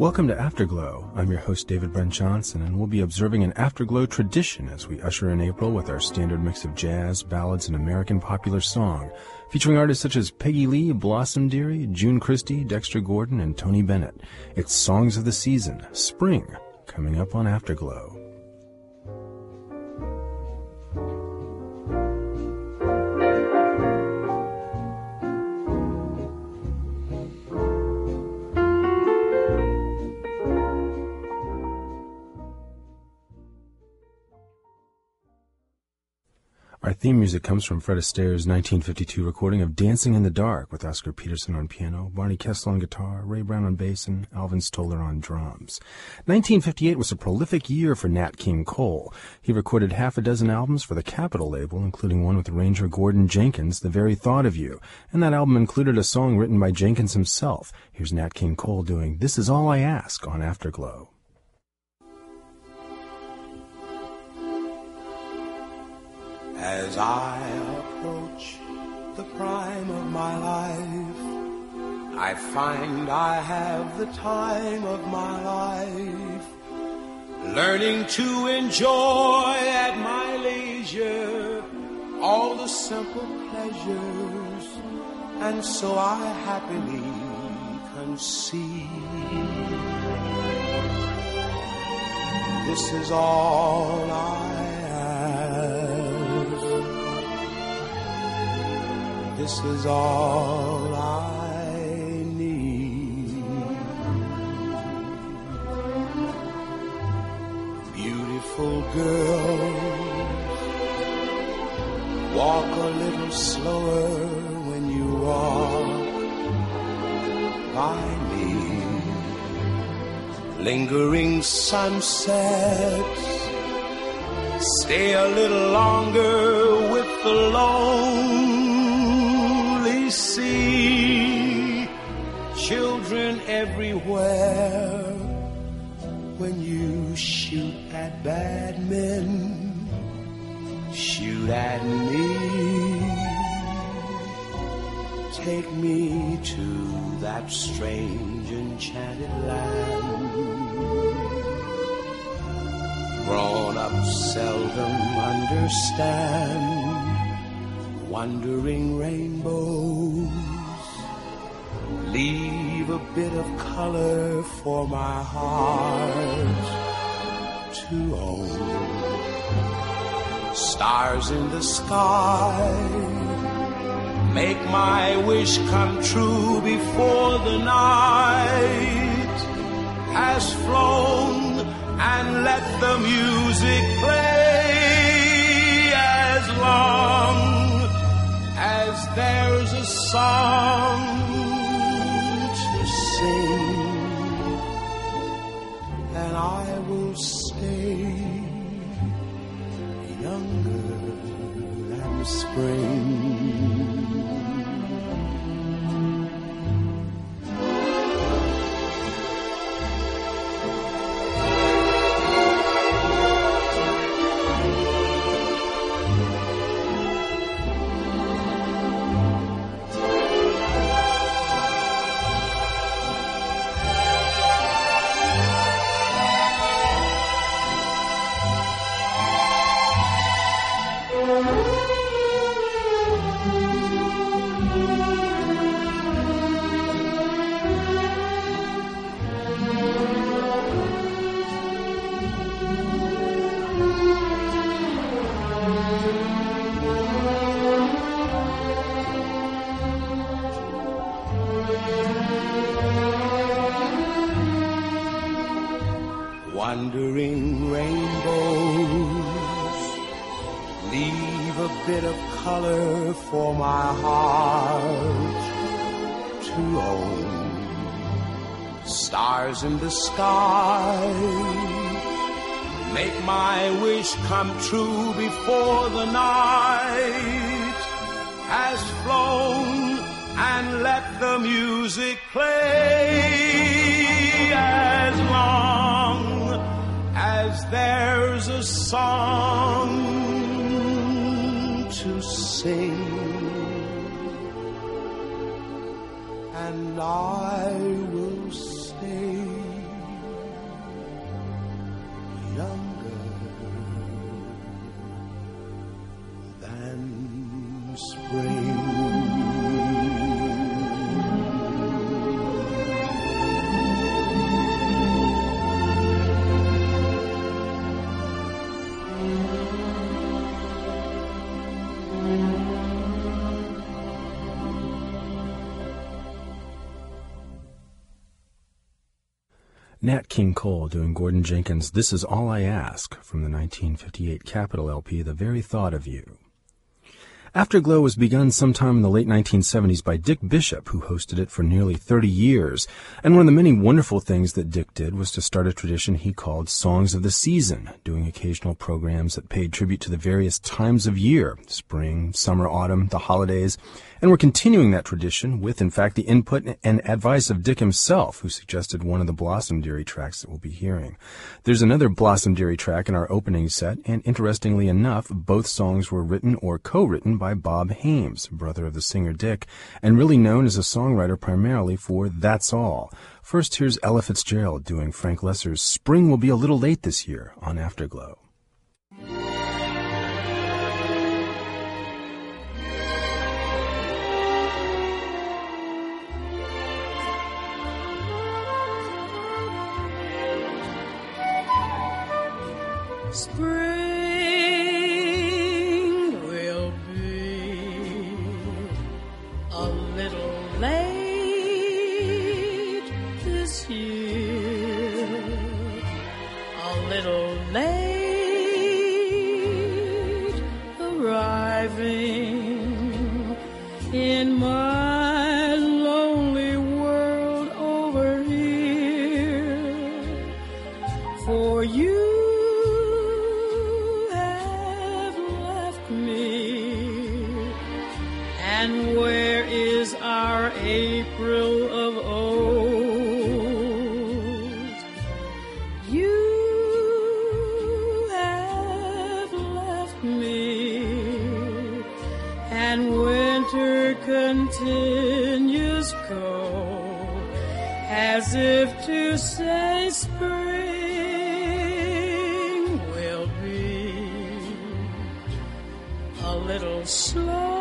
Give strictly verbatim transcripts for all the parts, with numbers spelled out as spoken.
Welcome to Afterglow. I'm your host, David Brent Johnson, and we'll be observing an Afterglow tradition as we usher in April with our standard mix of jazz, ballads, and American popular song, featuring artists such as Peggy Lee, Blossom Dearie, June Christie, Dexter Gordon, and Tony Bennett. It's Songs of the Season, Spring, coming up on Afterglow. Our theme music comes from Fred Astaire's nineteen fifty-two recording of Dancing in the Dark with Oscar Peterson on piano, Barney Kessel on guitar, Ray Brown on bass, and Alvin Stoller on drums. nineteen fifty-eight was a prolific year for Nat King Cole. He recorded half a dozen albums for the Capitol label, including one with arranger Gordon Jenkins, The Very Thought of You, and that album included a song written by Jenkins himself. Here's Nat King Cole doing This Is All I Ask on Afterglow. As I approach the prime of my life, I find I have the time of my life, learning to enjoy at my leisure all the simple pleasures, and so I happily conceive. This is all I This is all I need. Beautiful girls, walk a little slower when you walk by me. Lingering sunsets, stay a little longer with the lone. See children everywhere when you shoot at bad men, shoot at me. Take me to that strange enchanted land. Grown-ups seldom understand wandering rainbows, leave a bit of color for my heart to own. Stars in the sky, make my wish come true before the night has flown, and let the music play as long as there's a song to sing, and I will stay younger than spring. Wandering rainbows, leave a bit of color for my heart to own. Stars in the sky, make my wish come true before the night has flown, and let the music play as long as there's a song to sing, and I will stay and spring. Nat King Cole doing Gordon Jenkins' This Is All I Ask from the nineteen fifty-eight Capitol L P, The Very Thought of You. Afterglow was begun sometime in the late nineteen seventies by Dick Bishop, who hosted it for nearly thirty years. And one of the many wonderful things that Dick did was to start a tradition he called Songs of the Season, doing occasional programs that paid tribute to the various times of year, spring, summer, autumn, the holidays. And we're continuing that tradition with, in fact, the input and advice of Dick himself, who suggested one of the Blossom Dearie tracks that we'll be hearing. There's another Blossom Dearie track in our opening set, and interestingly enough, both songs were written or co-written by Bob Hames, brother of the singer Dick, and really known as a songwriter primarily for That's All. First, here's Ella Fitzgerald doing Frank Loesser's Spring Will Be a Little Late This Year on Afterglow. Spring will be a little late this year, a little late arriving in my lonely world over here. For you and where is our April of old? You have left me, and winter continues cold, as if to say spring will be a little slow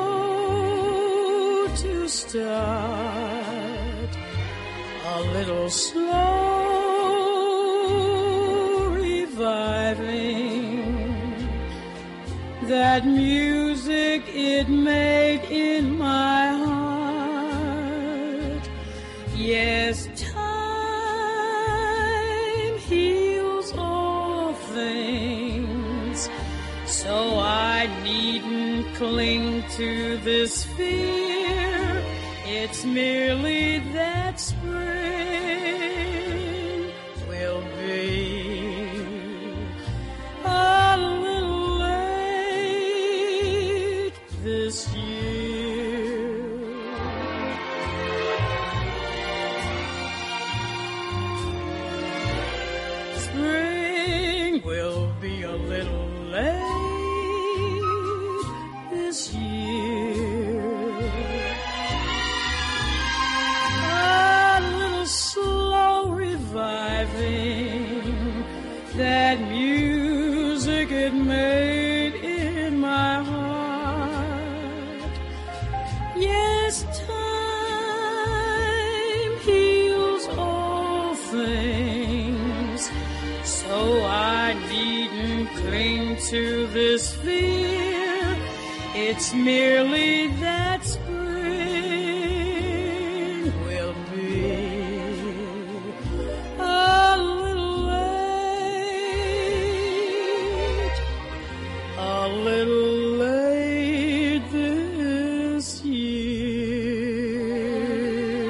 to start, a little slow reviving that music it made in my heart. Yes, time heals all things, so I needn't cling to this fear. It's merely that spring will be a little late this year. Spring will be a little late this year. Slow reviving that music it made in my heart. Yes, time heals all things, so I needn't cling to this fear. It's merely that spring will be a little late this year.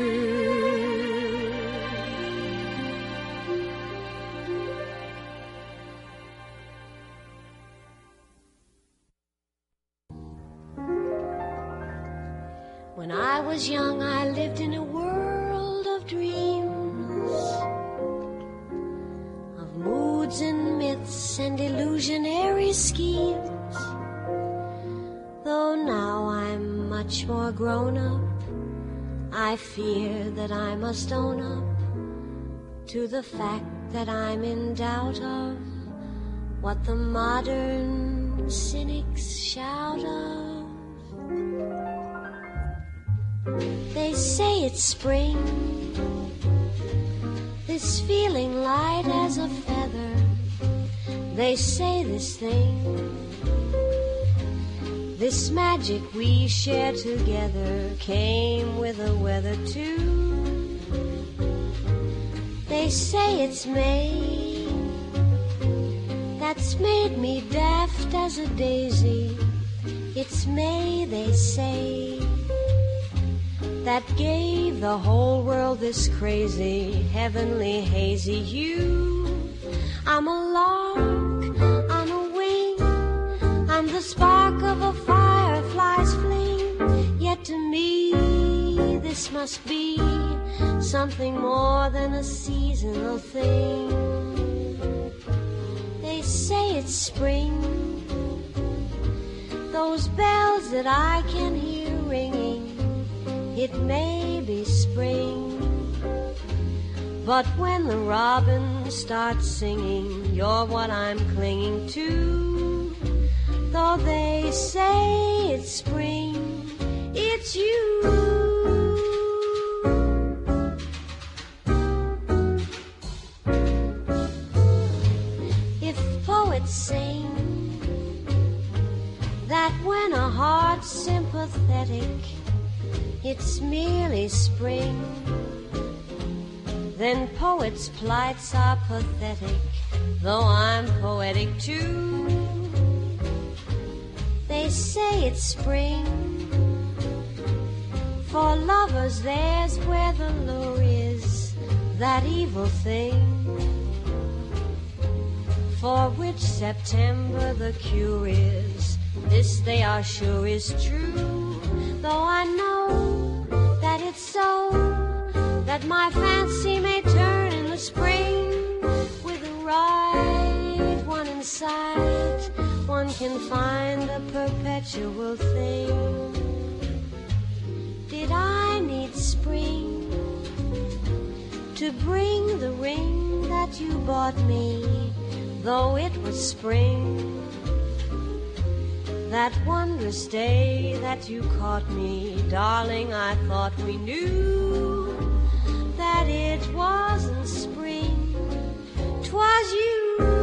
When I was young, I lived in a world of dreams, of moods and myths and illusionary schemes. Though now I'm much more grown up, I fear that I must own up to the fact that I'm in doubt of what the modern cynics shout They say it's spring, this feeling light as a feather. They say this thing, this magic we share together, came with the weather too. They say it's May, that's made me daft as a daisy. It's May, they say, that gave the whole world this crazy, heavenly, hazy hue. I'm a lark on a wing, I'm the spark of a firefly's fling. Yet to me this must be something more than a seasonal thing. They say it's spring, those bells that I can hear ringing, it may be spring, but when the robin starts singing, you're what I'm clinging to. Though they say it's spring, it's you. If poets sing that when a heart's sympathetic, it's merely spring, then poets' plights are pathetic, though I'm poetic too. They say it's spring, for lovers there's where the lure is, that evil thing, for which September the cure is. This they are sure is true, though I know that it's so, that my fancy may turn in the spring. With the right one in sight, one can find a perpetual thing. Did I need spring to bring the ring that you bought me, though it was spring? That wondrous day that you caught me, darling, I thought we knew that it wasn't spring, 'twas you.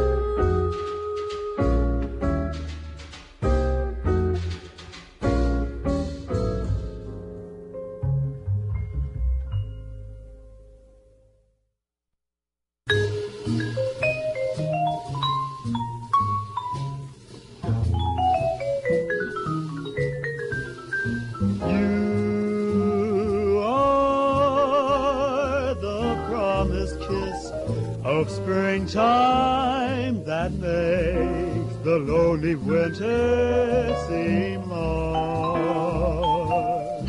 Of springtime that makes the lonely winter seem long.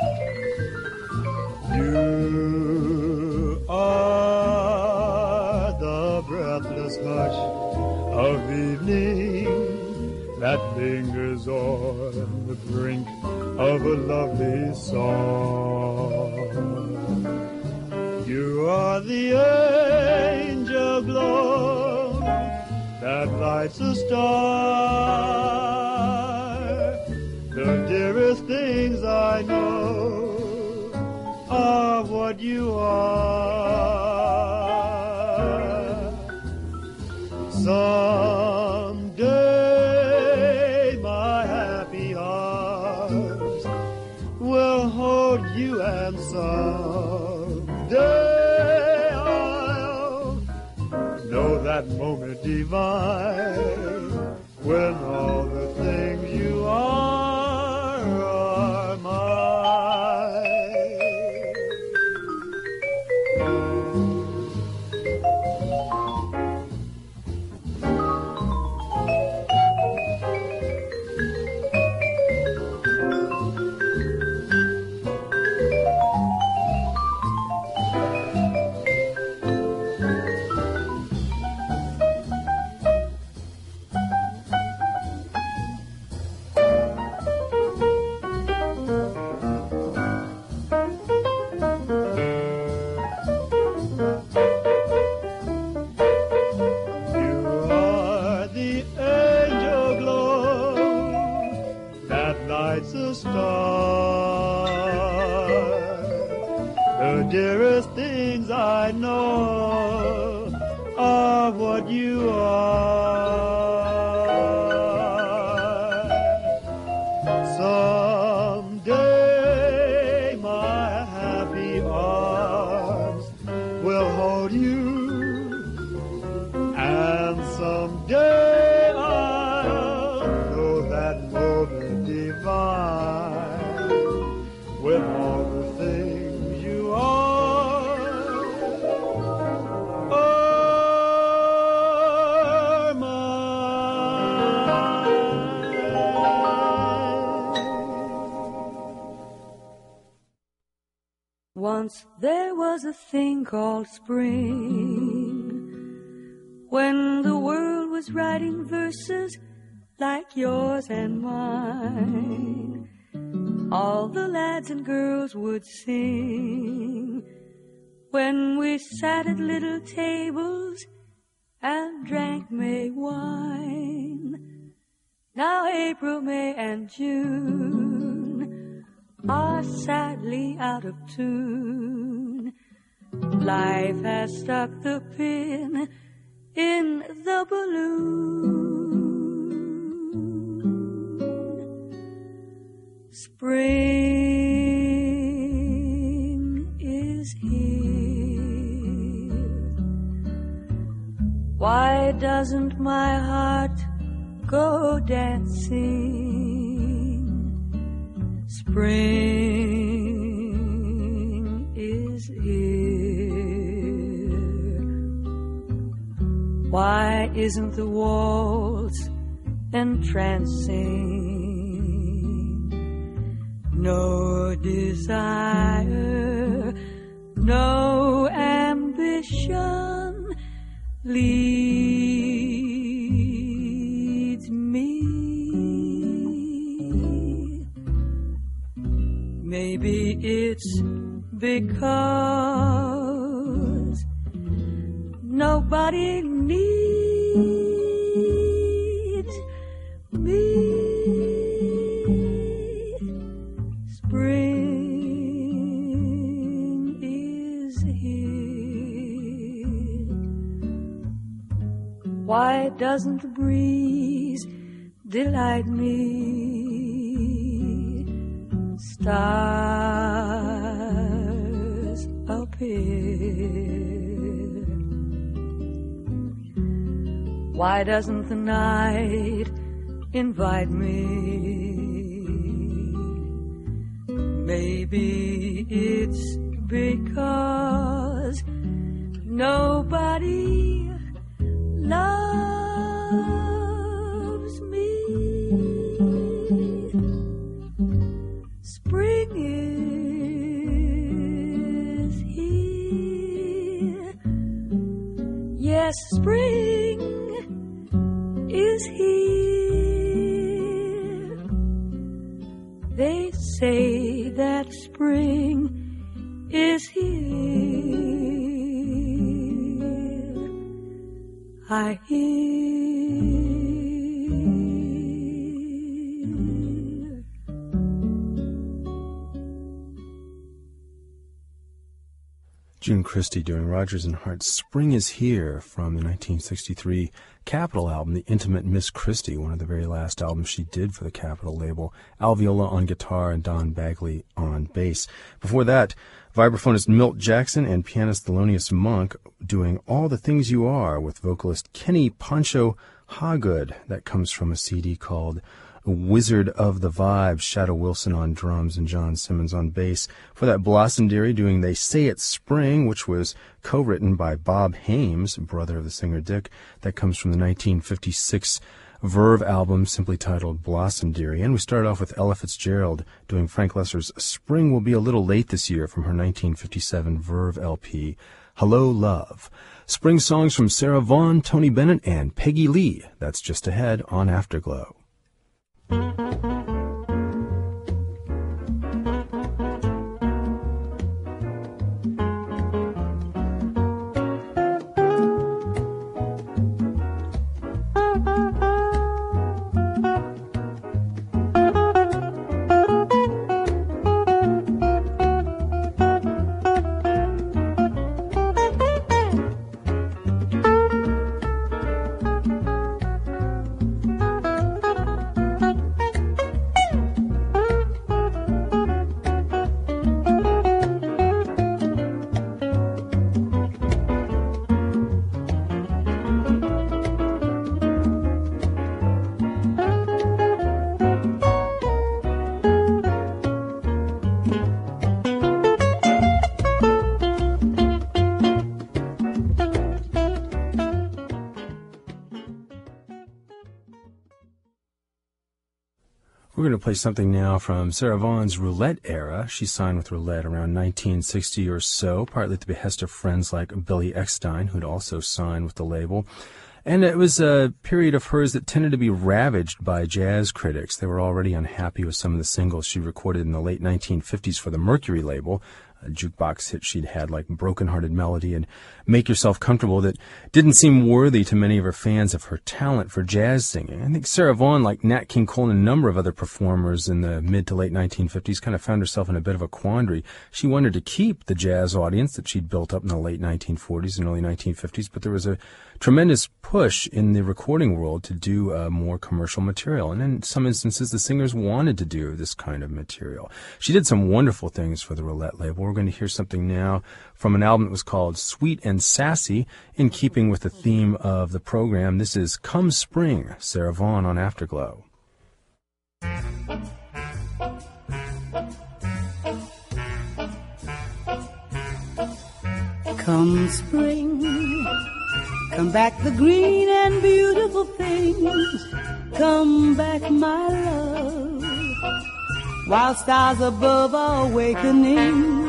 You are the breathless hush of evening that lingers on the brink of a lovely song. You are the angel glow that lights a star. The dearest things I know are what you are. Someday my happy arms will hold you, and someday that moment divine, when all the things you are are mine. dearest things I know are what you are. Someday my happy arms will hold you, and someday I'll know that moment divine with all the things you are, are mine. Once there was a thing called spring, when the world was writing verses like yours and mine. All the lads and girls would sing when we sat at little tables and drank May wine. Now April, May, and June are sadly out of tune. Life has stuck the pin in the balloon. Spring is here. Why doesn't my heart go dancing? Spring is here. Why isn't the waltz entrancing? No desire, no ambition leads me. Maybe it's because nobody needs me. Spring is here. Why doesn't the breeze delight me? Stars appear. Why doesn't the night invite me? Maybe it's because nobody loves me. Spring is here. Yes, spring is here. They say that spring is here. I hear. June Christy doing Rodgers and Hart's Spring is Here from the nineteen sixty-three Capitol album, The Intimate Miss Christie, one of the very last albums she did for the Capitol label. Al Viola on guitar and Don Bagley on bass. Before that, vibraphonist Milt Jackson and pianist Thelonious Monk doing All the Things You Are with vocalist Kenny Pancho Hagood. That comes from a C D called Wizard of the Vibes, Shadow Wilson on drums and John Simmons on bass. For that, Blossomdearie doing They Say It's Spring, which was co-written by Bob Hames, brother of the singer Dick. That comes from the nineteen fifty-six Verve album, simply titled Blossomdearie. And we started off with Ella Fitzgerald doing Frank Loesser's Spring Will Be a Little Late This Year from her nineteen fifty-seven Verve L P, Hello Love. Spring songs from Sarah Vaughan, Tony Bennett, and Peggy Lee. That's just ahead on Afterglow. We're going to play something now from Sarah Vaughan's Roulette era. She signed with Roulette around nineteen sixty or so, partly at the behest of friends like Billy Eckstine, who'd also signed with the label. And it was a period of hers that tended to be ravaged by jazz critics. They were already unhappy with some of the singles she recorded in the late nineteen fifties for the Mercury label, a jukebox hit she'd had like Broken Hearted Melody and Make Yourself Comfortable that didn't seem worthy to many of her fans of her talent for jazz singing. I think Sarah Vaughan, like Nat King Cole and a number of other performers in the mid to late nineteen fifties, kind of found herself in a bit of a quandary. She wanted to keep the jazz audience that she'd built up in the late nineteen forties and early nineteen fifties, but there was a tremendous push in the recording world to do uh, more commercial material. And in some instances, the singers wanted to do this kind of material. She did some wonderful things for the Roulette label. We're going to hear something now from an album that was called Sweet and Sassy, in keeping with the theme of the program. This is Come Spring, Sarah Vaughan on Afterglow. Come spring, come back the green and beautiful things. Come back, my love, while stars above are awakening.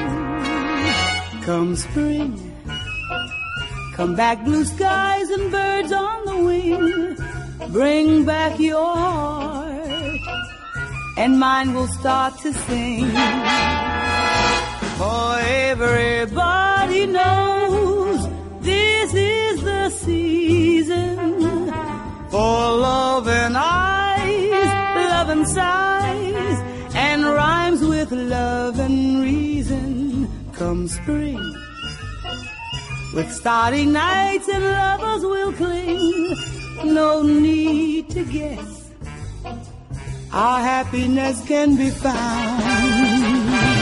Come spring, come back blue skies and birds on the wing. Bring back your heart, and mine will start to sing. For everybody knows this is the season for love and eyes, love and sighs, and rhymes with love and reason. Come spring, with starry nights and lovers will cling. No need to guess, our happiness can be found.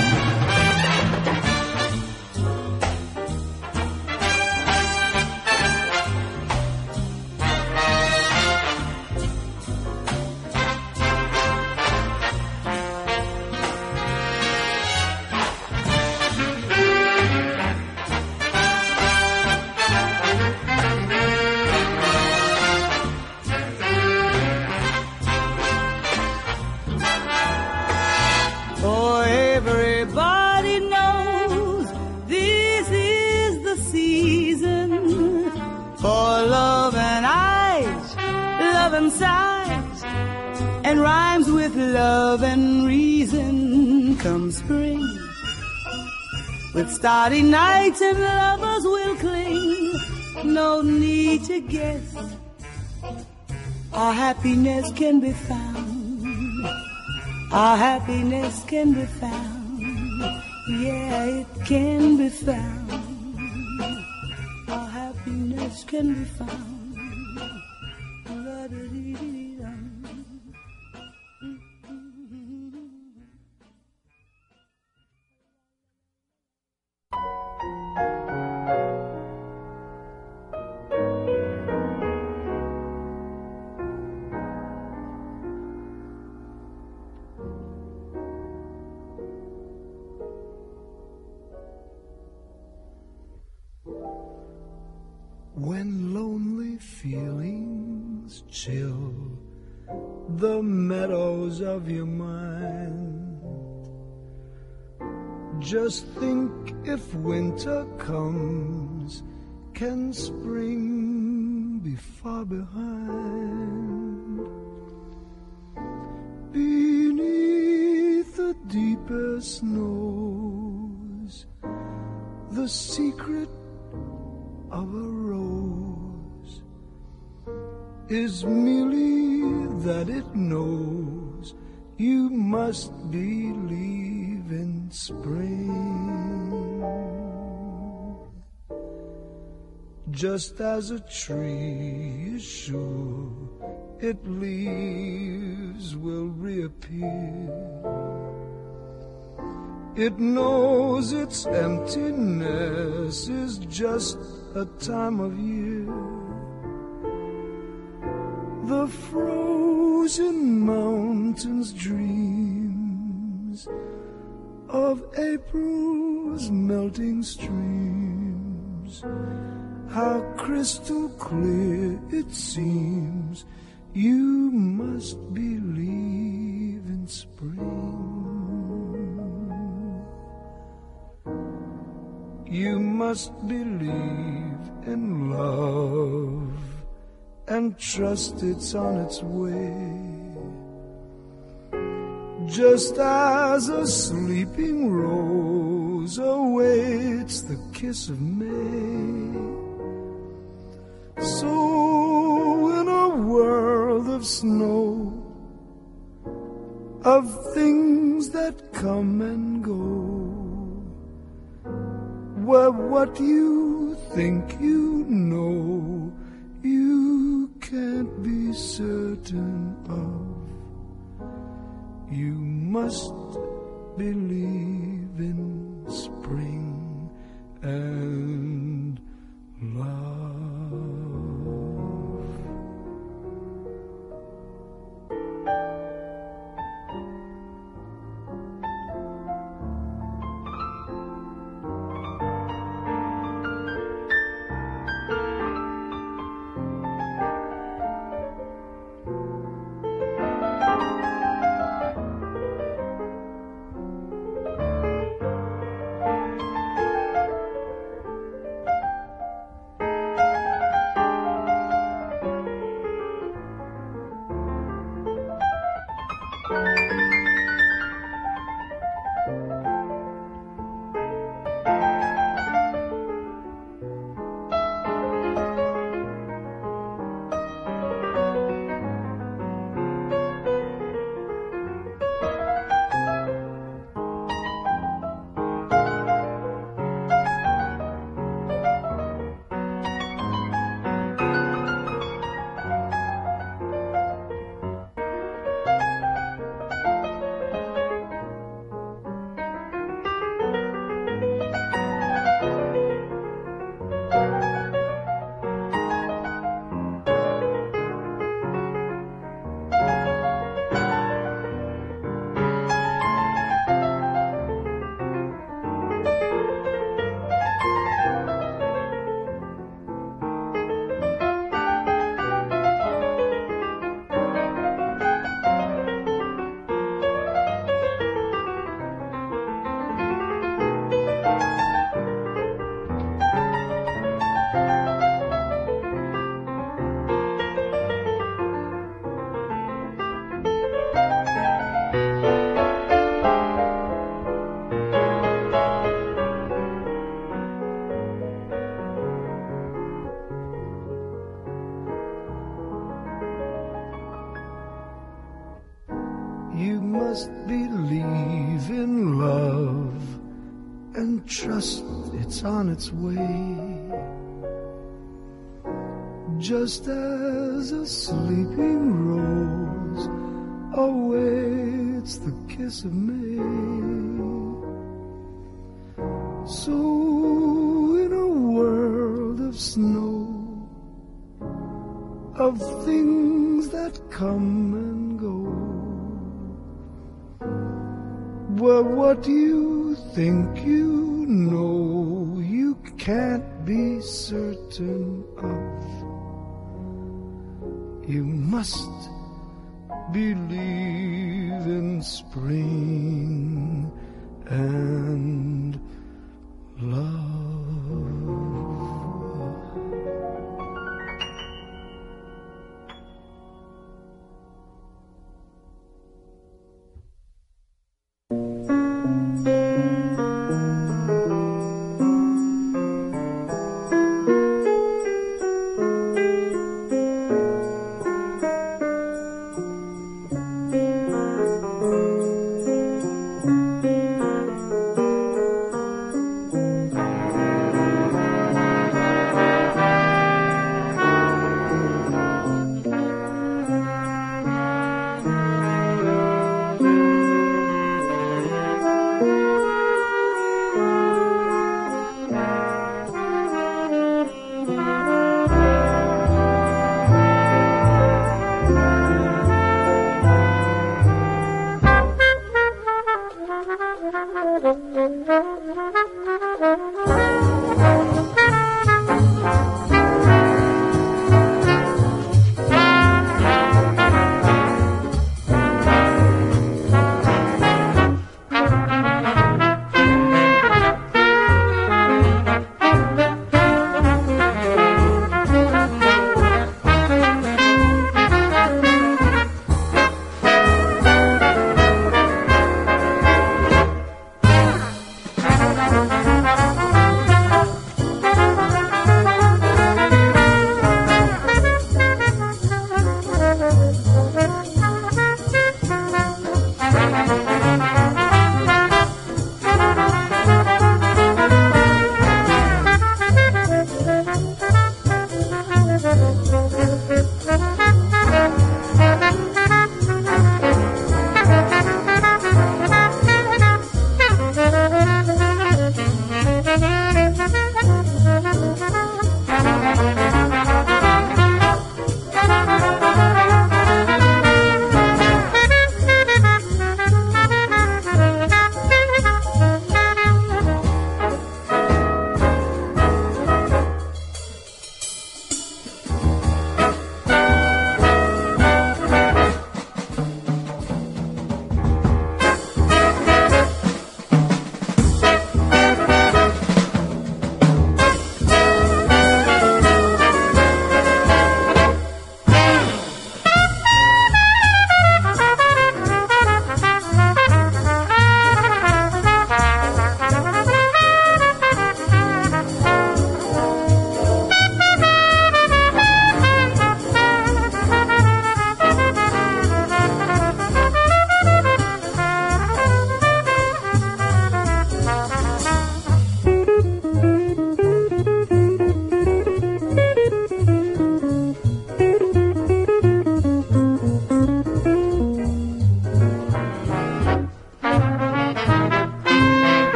And rhymes with love and reason. Come spring, with starry nights and lovers will cling. No need to guess, our happiness can be found. Our happiness can be found. Yeah, it can be found. Our happiness can be found. When lonely feelings chill the meadows of your mind, just think if winter comes, can spring be far behind? Beneath the deepest snows, the secret of a rose is merely that it knows you must believe in spring. Just as a tree is sure its leaves will reappear, it knows its emptiness is just a time of year. The frozen mountains dreams of April's melting streams. How crystal clear it seems, you must believe You must believe in love and trust it's on its way. Just as a sleeping rose awaits the kiss of May, so in a world of snow, of things that come and go, where what you think you know you can't be certain of, you must believe in spring and love. You must believe in love and trust it's on its way. Just as a sleeping rose awaits the kiss of May, so in a world of snow, of things that come and go, where what you think you know you can't be certain of, you must believe in spring and love.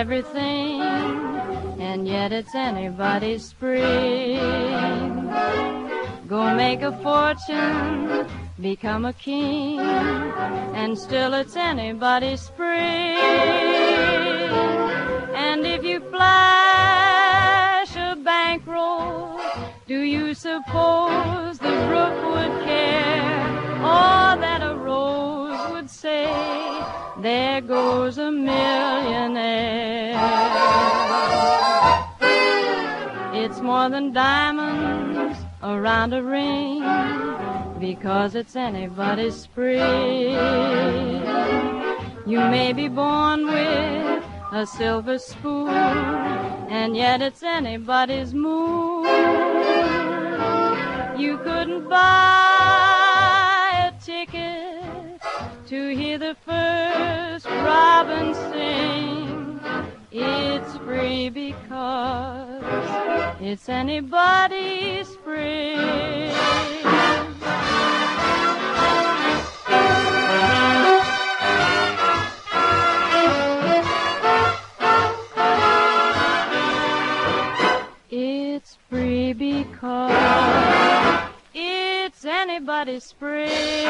everything, and yet it's anybody's spring. Go make a fortune, become a king, and still it's anybody's spring. And if you flash a bankroll, do you suppose the brook would care, or that a rose would say, there goes a millionaire? It's more than diamonds around a ring, because it's anybody's spring. You may be born with a silver spoon, and yet it's anybody's moon. You couldn't buy a ticket to hear the first robin sing. It's free because it's anybody's spring. It's free because it's anybody's spring.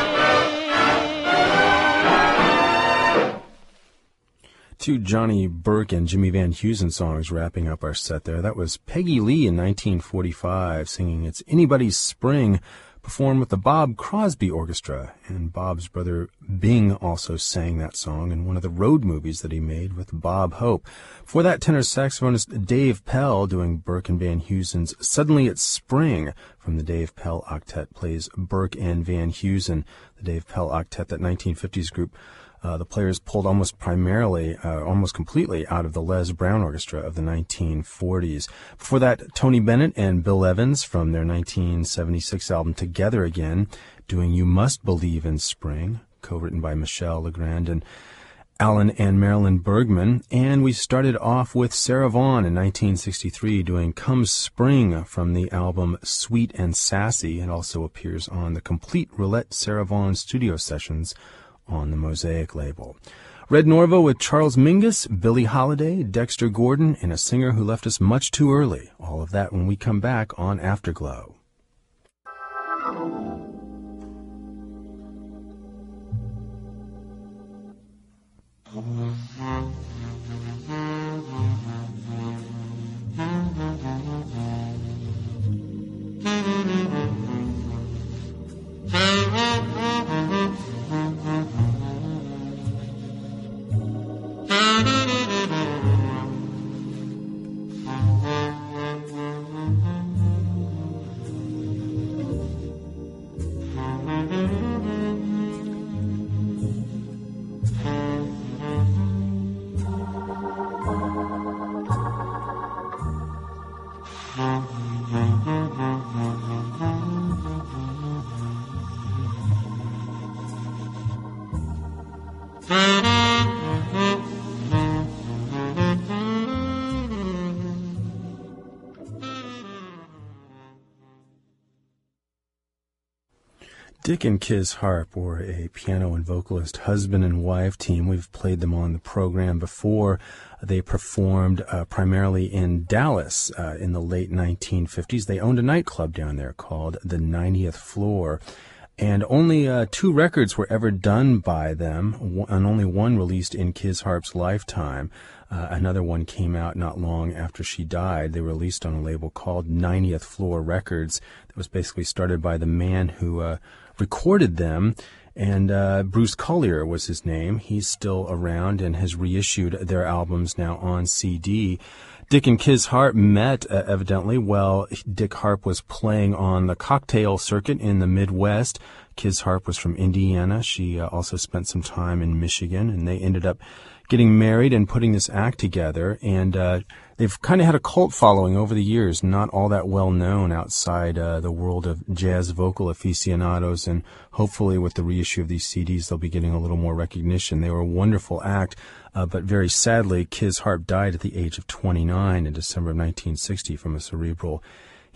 Two Johnny Burke and Jimmy Van Heusen songs wrapping up our set there. That was Peggy Lee in nineteen forty-five singing It's Anybody's Spring, performed with the Bob Crosby Orchestra. And Bob's brother Bing also sang that song in one of the road movies that he made with Bob Hope. For that, tenor saxophonist Dave Pell doing Burke and Van Heusen's Suddenly It's Spring from the Dave Pell Octet plays Burke and Van Heusen. The Dave Pell Octet, that nineteen fifties group, Uh, the players pulled almost primarily, uh, almost completely out of the Les Brown Orchestra of the nineteen forties. Before that, Tony Bennett and Bill Evans from their nineteen seventy-six album Together Again, doing You Must Believe in Spring, co-written by Michel Legrand and Alan and Marilyn Bergman. And we started off with Sarah Vaughan in nineteen sixty-three doing Come Spring from the album Sweet and Sassy. It also appears on the complete Roulette Sarah Vaughan studio sessions on the Mosaic label. Red Norvo with Charles Mingus, Billie Holiday, Dexter Gordon, and a singer who left us much too early. All of that when we come back on Afterglow. Dick and Kiz Harp were a piano and vocalist husband and wife team. We've played them on the program before. They performed uh, primarily in Dallas uh, in the late nineteen fifties. They owned a nightclub down there called the ninetieth Floor. And only uh, two records were ever done by them, and only one released in Kiz Harp's lifetime. Uh, another one came out not long after she died. They were released on a label called ninetieth Floor Records that was basically started by the man who uh, recorded them, and uh, Bruce Collier was his name. He's still around and has reissued their albums now on C D. Dick and Kiz Harp met, uh, evidently, while Dick Harp was playing on the cocktail circuit in the Midwest. Kiz Harp was from Indiana. She uh, also spent some time in Michigan, and they ended up getting married and putting this act together. And uh, they've kind of had a cult following over the years, not all that well known outside uh, the world of jazz vocal aficionados. And hopefully with the reissue of these C Ds, they'll be getting a little more recognition. They were a wonderful act. Uh, but very sadly, Kiz Harp died at the age of twenty-nine in December of nineteen sixty from a cerebral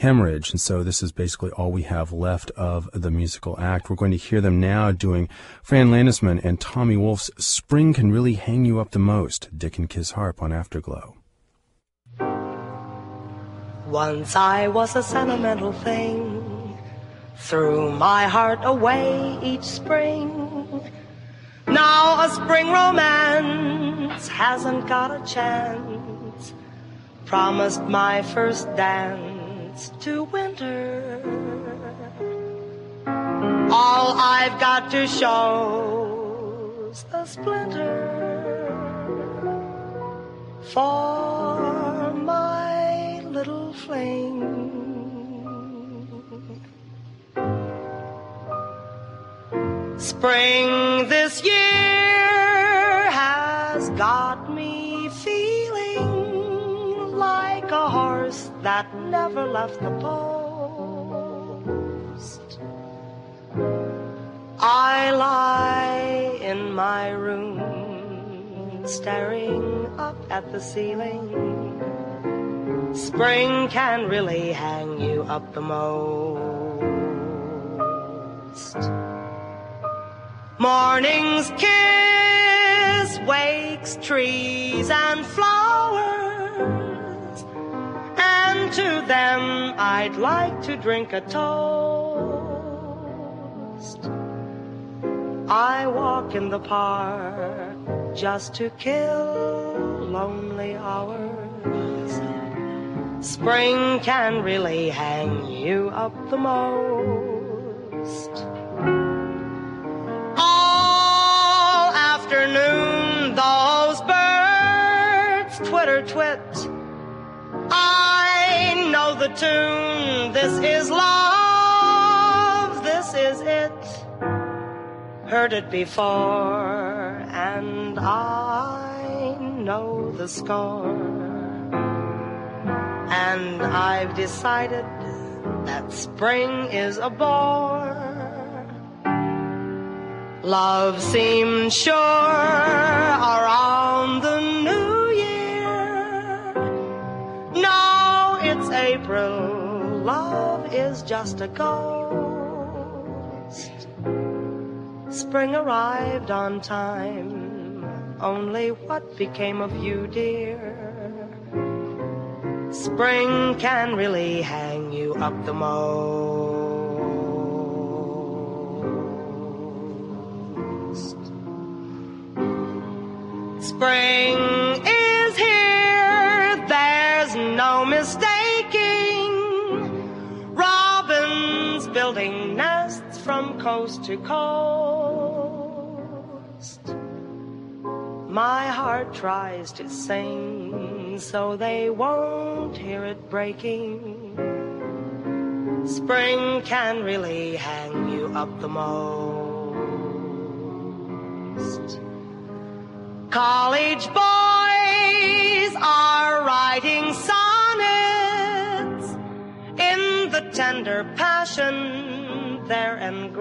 Hemorrhage. And so this is basically all we have left of the musical act. We're going to hear them now doing Fran Landesman and Tommy Wolfe's Spring Can Really Hang You Up the Most, Dick and Kiss Harp on Afterglow. Once I was a sentimental thing, threw my heart away each spring. Now a spring romance hasn't got a chance, promised my first dance to winter. All I've got to show's the splinter for my little fling. Spring this year has got me feeling like a horse that never left the post. I lie in my room staring up at the ceiling. Spring can really hang you up the most. Morning's kiss wakes trees and flowers, and to them I'd like to drink a toast. I walk in the park just to kill lonely hours. Spring can really hang you up the most. All afternoon those birds twitter twit. I know the tune. This is love, this is it. Heard it before and I know the score. And I've decided that spring is a bore. Love seemed sure around the new year. Now it's April, love is just a ghost. Spring arrived on time, only what became of you, dear? Spring can really hang you up the most. Spring is here, there's no mistaking. Robins building nests from coast to coast. My heart tries to sing so they won't hear it breaking. Spring can really hang you up the most. College boys are writing sonnets in the tender passion they're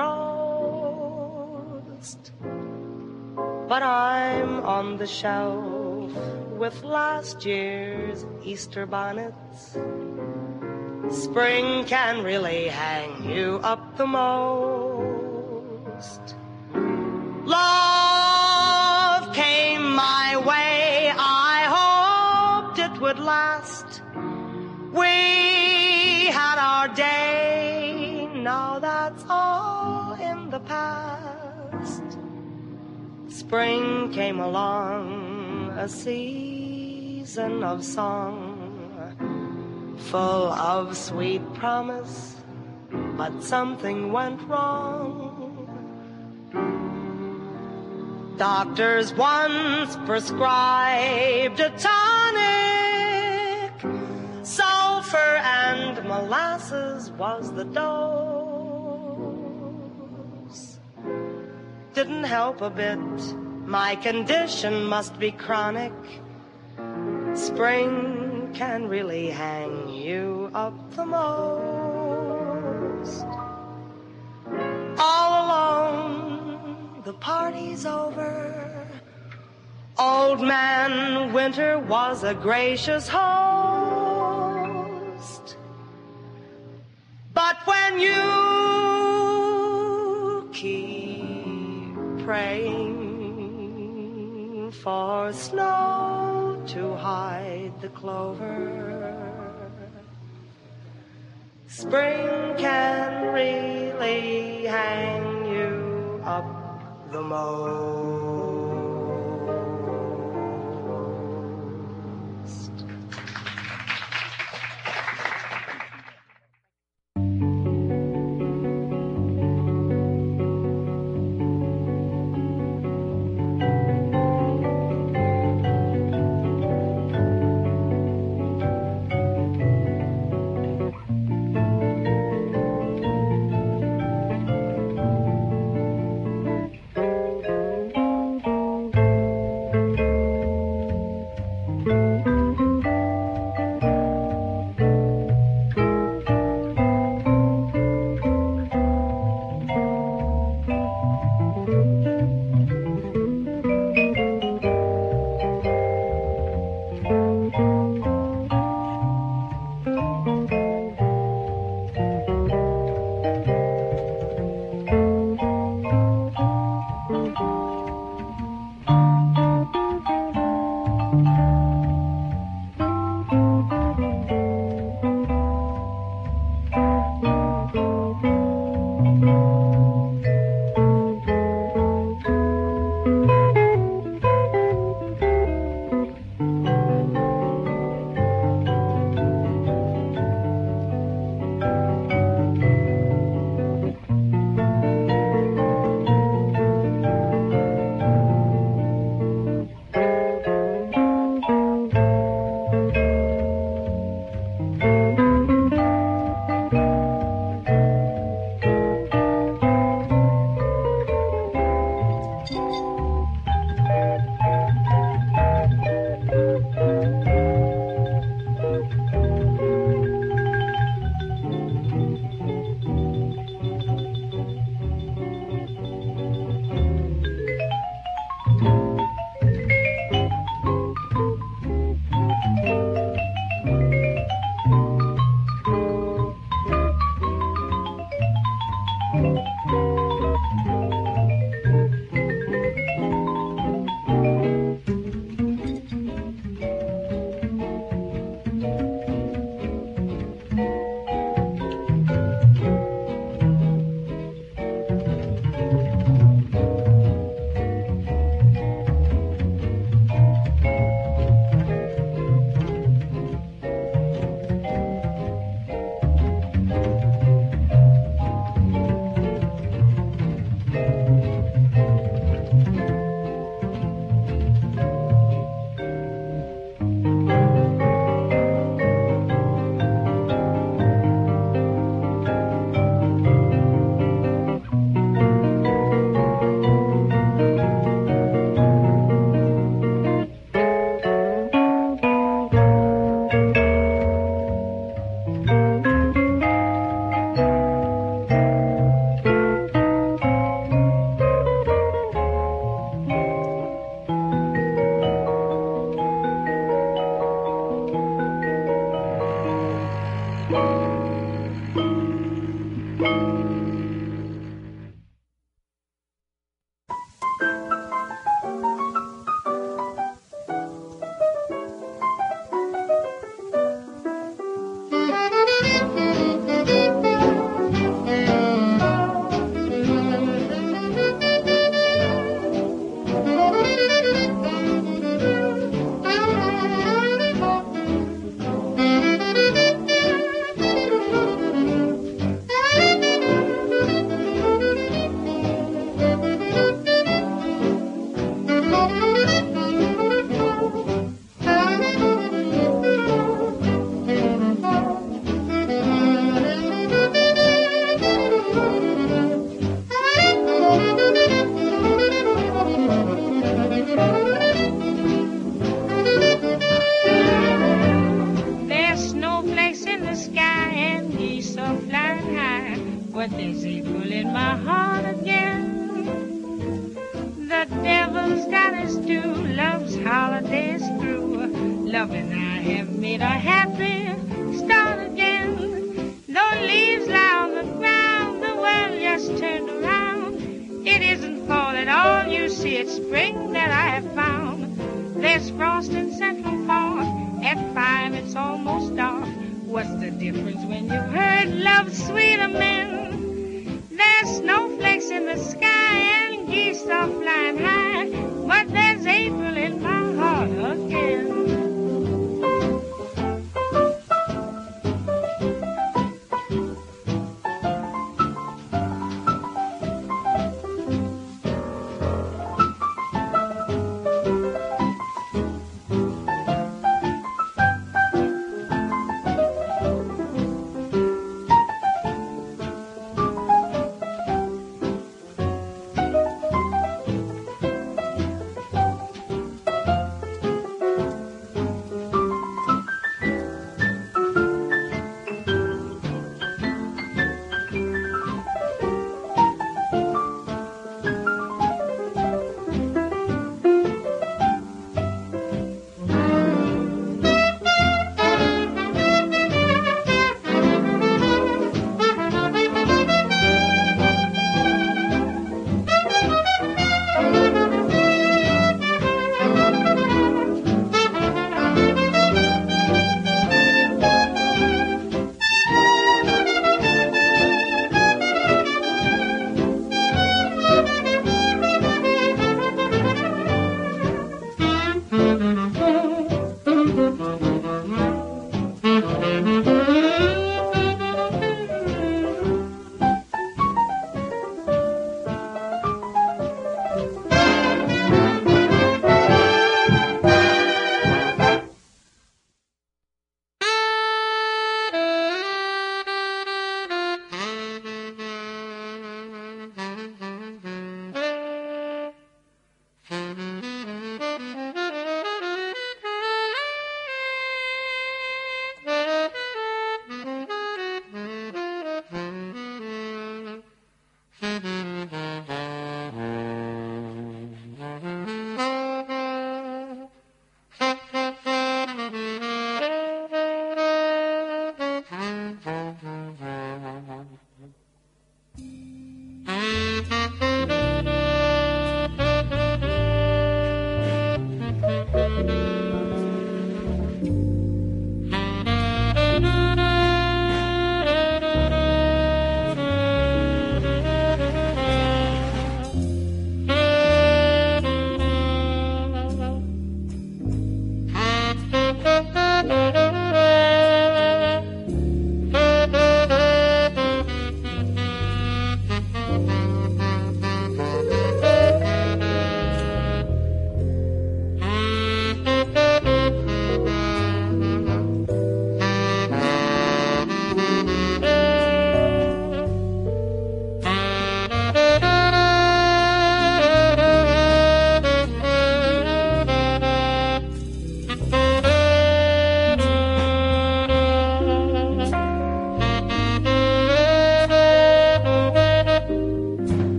engrossed. But I'm on the shelf with last year's Easter bonnets. Spring can really hang you up the most. Love came my way, I hoped it would last. We had our day, now that's all in the past. Spring came along, a season of song, full of sweet promise, but something went wrong. Doctors once prescribed a tonic, sulfur and molasses was the dose. Didn't help a bit, my condition must be chronic. Spring can really hang you up the most. All alone, the party's over. Old Man Winter was a gracious host. and you keep praying for snow to hide the clover. Spring can really hang you up the most. what they say pulling my heart again. The devil's got his due, love's holidays through. Love and I have made a happy start again. Though leaves lie on the ground, has turned around. It isn't fall at all, you see, it's spring that I have found. There's frost in Central Park. At five it's almost dark. What's the difference when you've heard love's sweeter men? There's snowflakes in the sky and geese are flying high, but there's April in my heart again.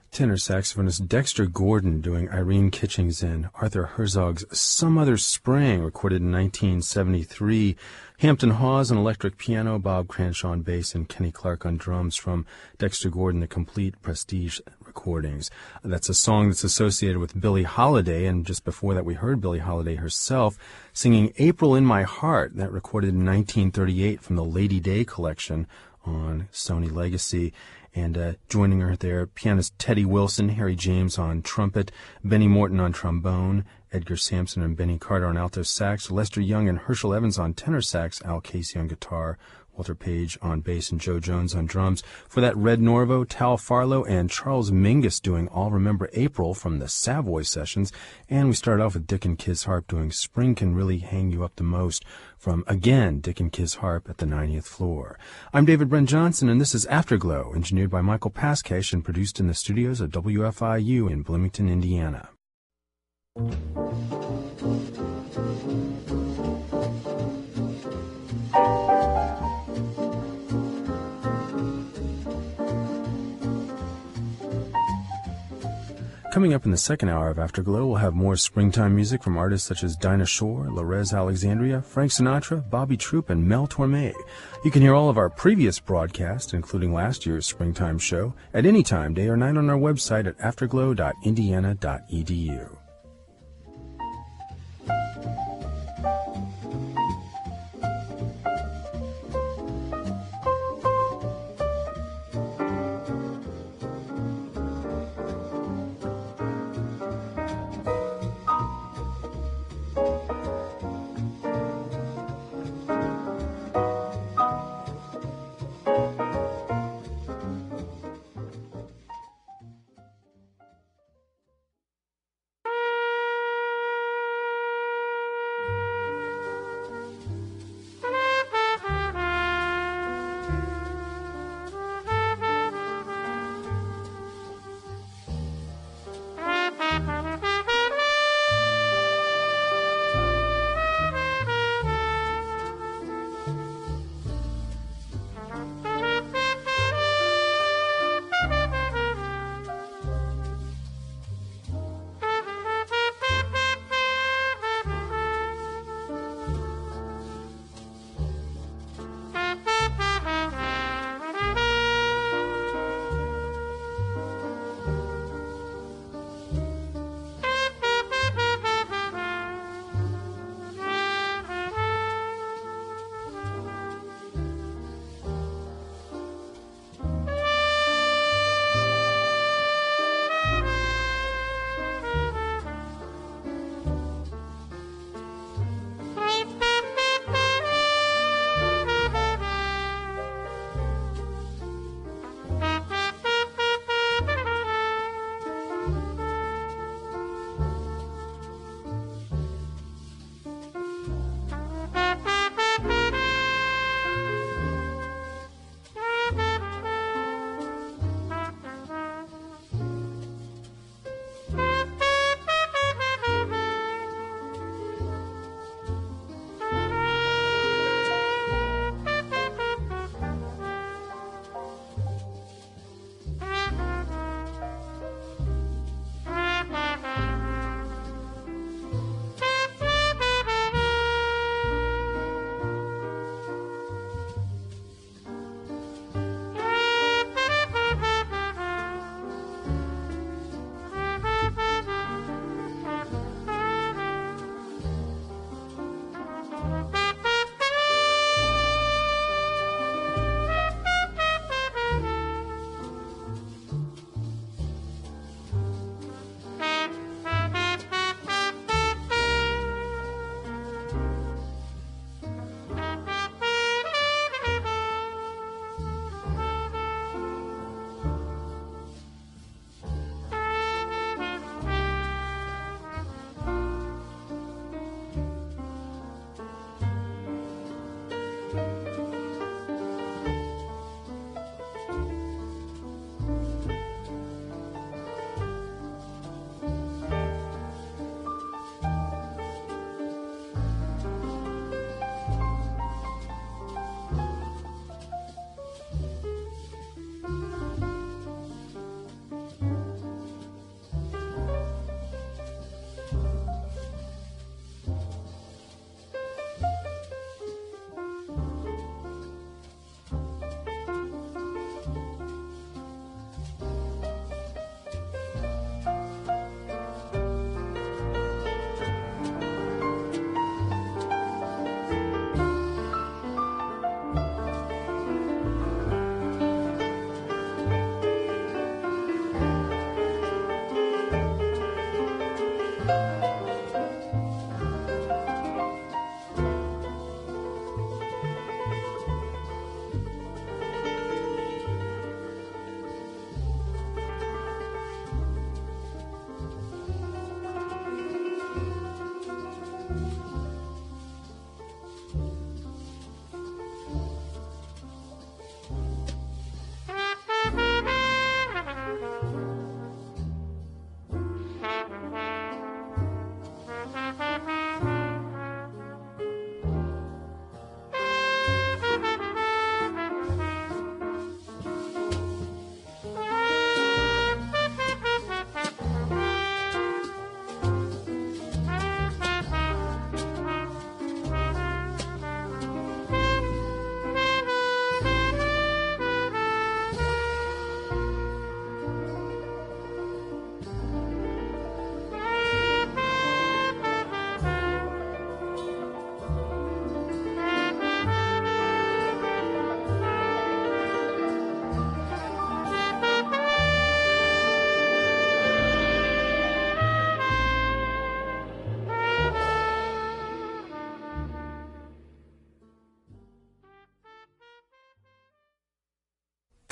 Tenor saxophonist Dexter Gordon doing Irene Kitching's and Arthur Herzog's Some Other Spring, recorded in nineteen seventy-three. Hampton Hawes on electric piano, Bob Cranshaw on bass, and Kenny Clark on drums from Dexter Gordon, the complete Prestige recordings. That's a song that's associated with Billie Holiday, and just before that we heard Billie Holiday herself singing April in My Heart, that recorded in nineteen thirty-eight from the Lady Day collection on Sony Legacy. And uh, joining her there, pianist Teddy Wilson, Harry James on trumpet, Benny Morton on trombone, Edgar Sampson and Benny Carter on alto sax, Lester Young and Herschel Evans on tenor sax, Al Casey on guitar, Walter Page on bass, and Joe Jones on drums. For that, Red Norvo, Tal Farlow, and Charles Mingus doing I'll Remember April from the Savoy Sessions. And we started off with Dick and Kizz Harp doing Spring Can Really Hang You Up the Most from, again, Dick and Kizz Harp at the ninetieth floor. I'm David Brent Johnson, and this is Afterglow, engineered by Michael Pascash and produced in the studios of W F I U in Bloomington, Indiana. Coming up in the second hour of Afterglow, we'll have more springtime music from artists such as Dinah Shore, Lorez Alexandria, Frank Sinatra, Bobby Troup, and Mel Torme. You can hear all of our previous broadcasts, including last year's springtime show, at any time, day or night, on our website at afterglow dot indiana dot e d u.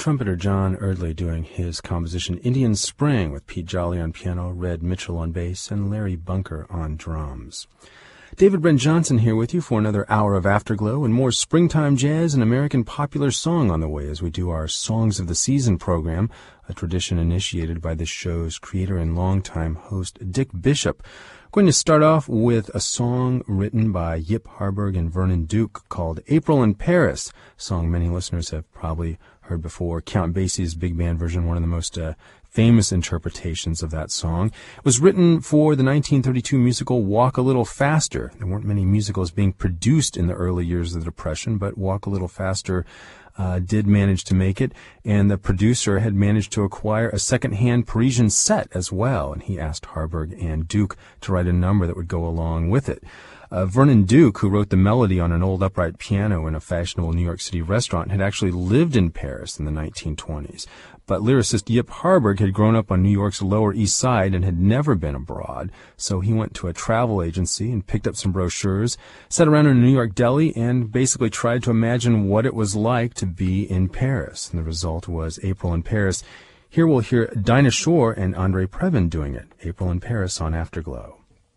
trumpeter John Erdley doing his composition Indian Spring with Pete Jolly on piano, Red Mitchell on bass, and Larry Bunker on drums. David Brent Johnson here with you for another hour of Afterglow and more springtime jazz and American popular song on the way as we do our Songs of the Season program, a tradition initiated by this show's creator and longtime host Dick Bishop. We're going to start off with a song written by Yip Harburg and Vernon Duke called April in Paris, a song many listeners have probably heard before. Count Basie's big band version, one of the most uh, famous interpretations of that song. It was written for the nineteen thirty-two musical Walk a Little Faster. There weren't many musicals being produced in the early years of the Depression, but Walk a Little Faster uh, did manage to make it, and the producer had managed to acquire a second-hand Parisian set as well, and he asked Harburg and Duke to write a number that would go along with it. Uh, Vernon Duke, who wrote the melody on an old upright piano in a fashionable New York City restaurant, had actually lived in Paris in the nineteen twenties. But lyricist Yip Harburg had grown up on New York's Lower East Side and had never been abroad, so he went to a travel agency and picked up some brochures, sat around in a New York deli, and basically tried to imagine what it was like to be in Paris. And the result was April in Paris. Here we'll hear Dinah Shore and Andre Previn doing it, April in Paris on Afterglow.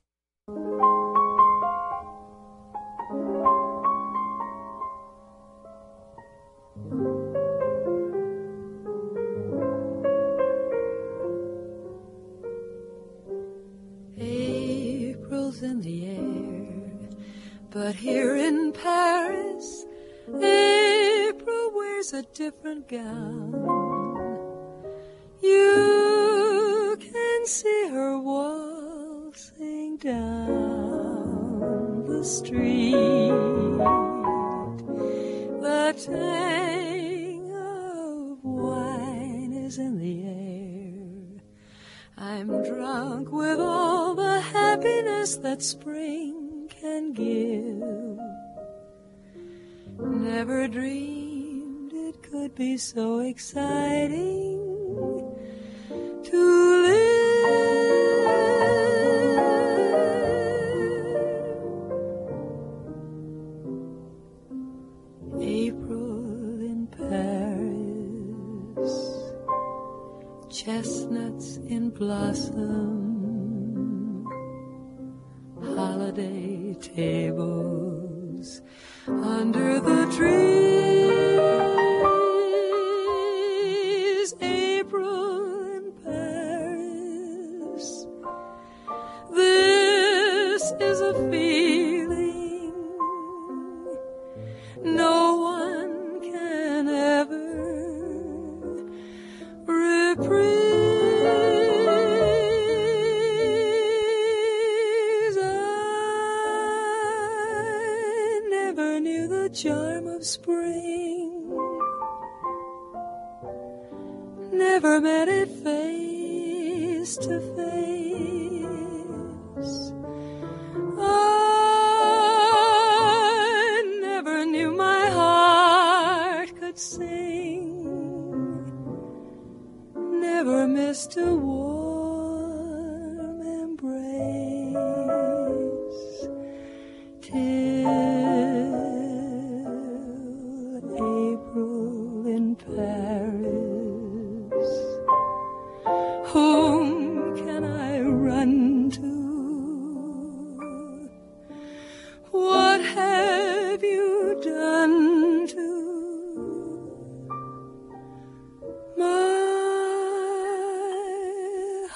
In the air, but here in Paris, April wears a different gown. You can see her waltzing down the street. The tang of wine is in the air. I'm drunk with all the happiness that spring can give. Never dreamed it could be so exciting to live. April in Paris, chestnuts in blossom, holiday tables under the trees. April in Paris, this is a feeling no one can ever reprise. Charm of spring, never met it face to face. I never knew my heart could sing, never missed a warm embrace till Paris. Whom can I run to? What have you done to my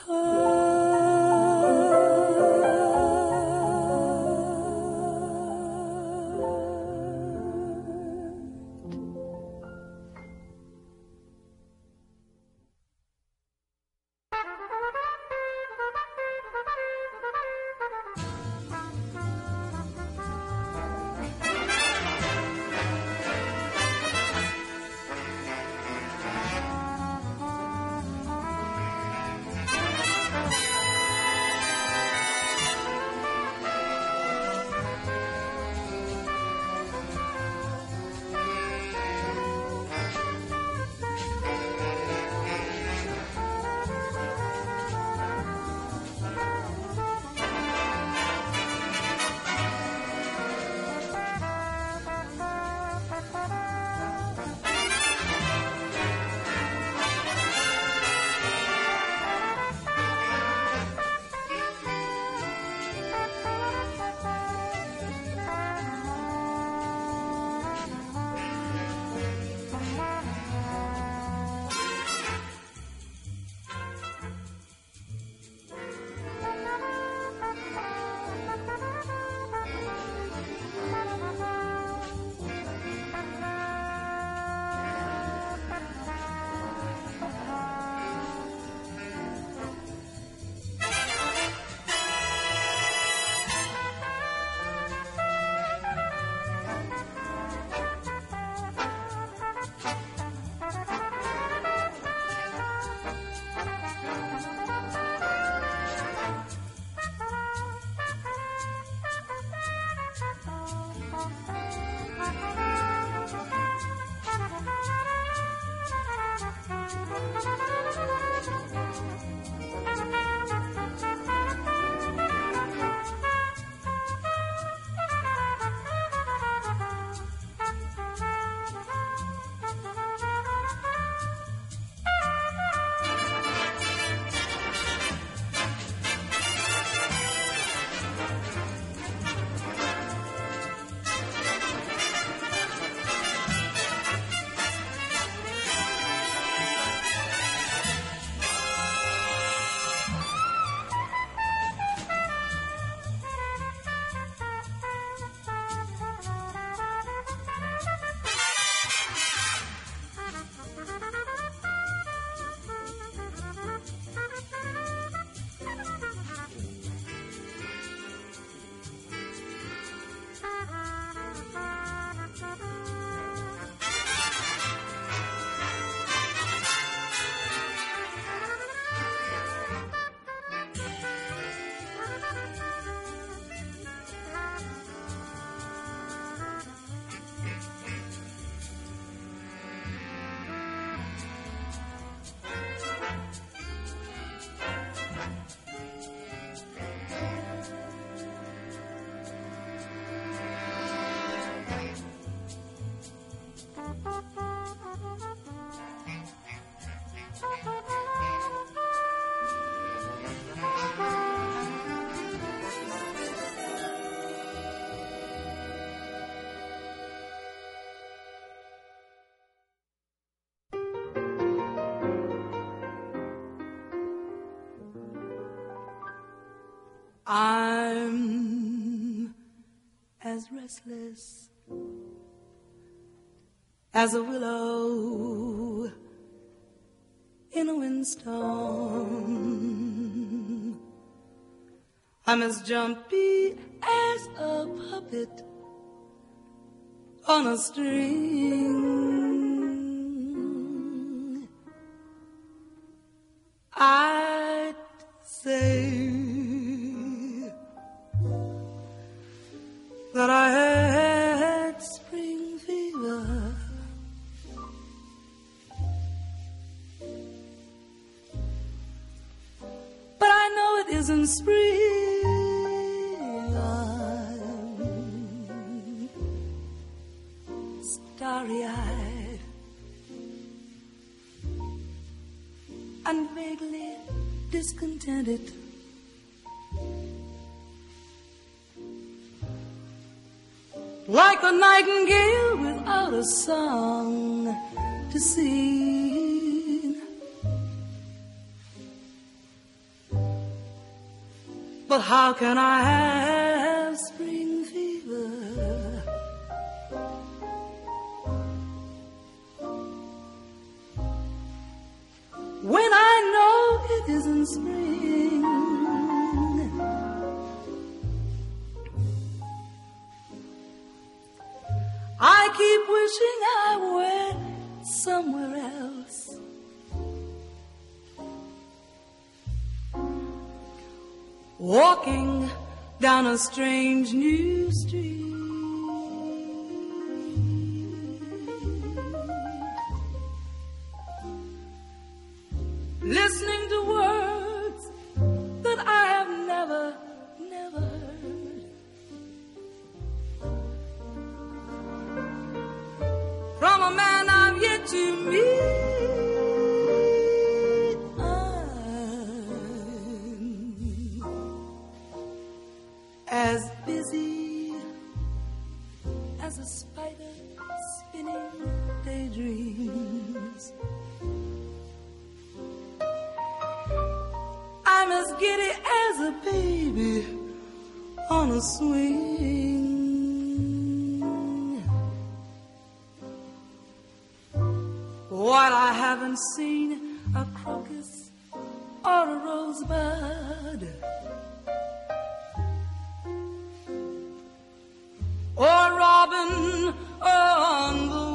I'm as restless as a willow in a windstorm. I'm as jumpy as a puppet on a string. I'd say that I had spring fever, but I know it isn't spring. I'm starry-eyed and vaguely discontented. Like a nightingale without a song to sing. But how can I have spring fever when I know it isn't spring? I keep wishing I were somewhere else, walking down a strange new street, listening to words that I have never, never heard. From a man I've yet to meet. I'm as busy as a spider spinning daydreams. I'm as giddy as a baby on a swing. What I haven't seen, a crocus or a rosebud, or a robin on the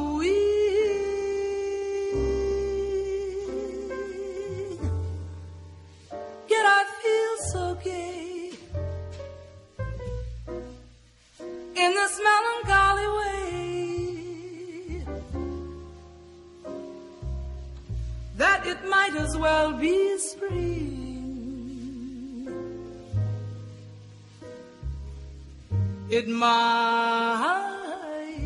wing. Yet I feel so gay in this melancholy way that it might as well be spring. It might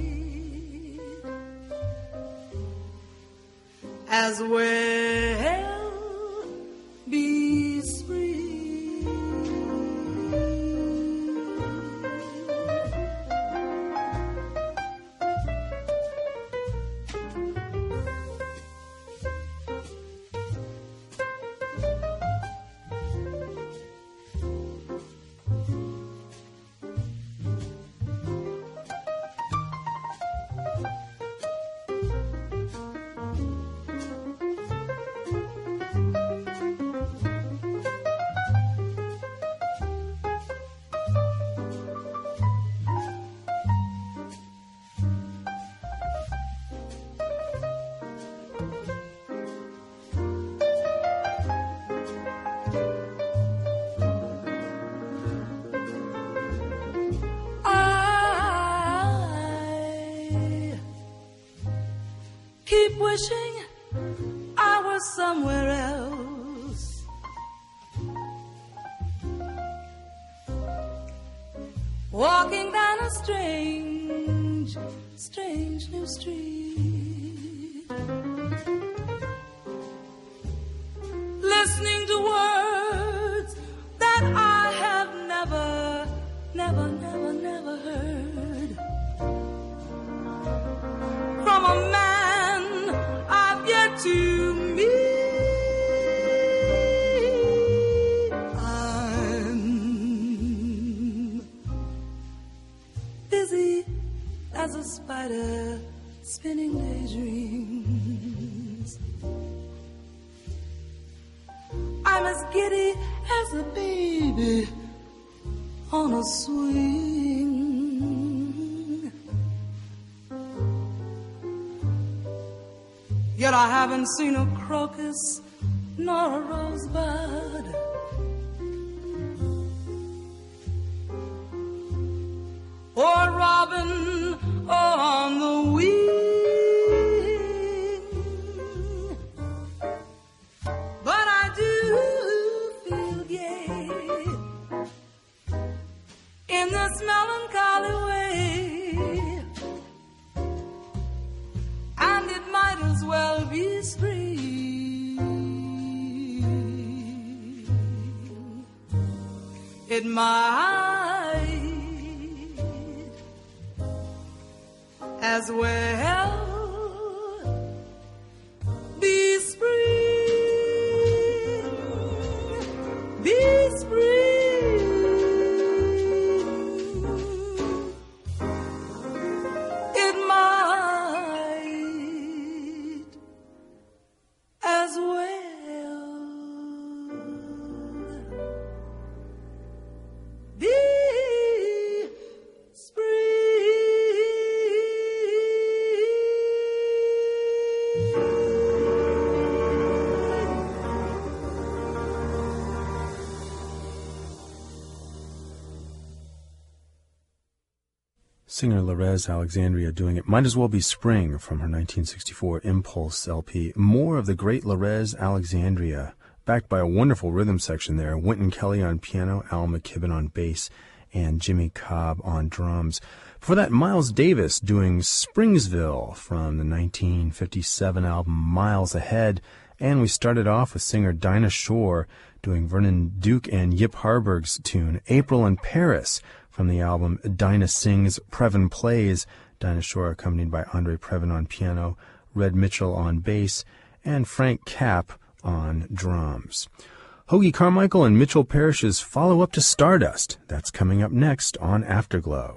as well be spring. Keep wishing I was somewhere else, walking down a strange, strange new street, listening to words that I have never, never, never, never heard from a man to me. I'm as giddy as a baby on a swing. Yet I haven't seen a crocus nor a rosebud, or a robin on the wing. But I do feel gay in this melancholy way, and it might as well be spring. It might as well be spring, be spring. It might as well be Singer Lorez Alexandria doing It Might As Well Be Spring from her nineteen sixty-four Impulse L P. More of the great Lorez Alexandria, backed by a wonderful rhythm section there. Wynton Kelly on piano, Al McKibben on bass, and Jimmy Cobb on drums. Before that, Miles Davis doing Springsville from the nineteen fifty-seven album Miles Ahead. And we started off with singer Dinah Shore doing Vernon Duke and Yip Harburg's tune April in Paris from the album Dinah Sings, Previn Plays. Dinah Shore accompanied by Andre Previn on piano, Red Mitchell on bass, and Frank Capp on drums. Hoagy Carmichael and Mitchell Parish's follow-up to Stardust. That's coming up next on Afterglow.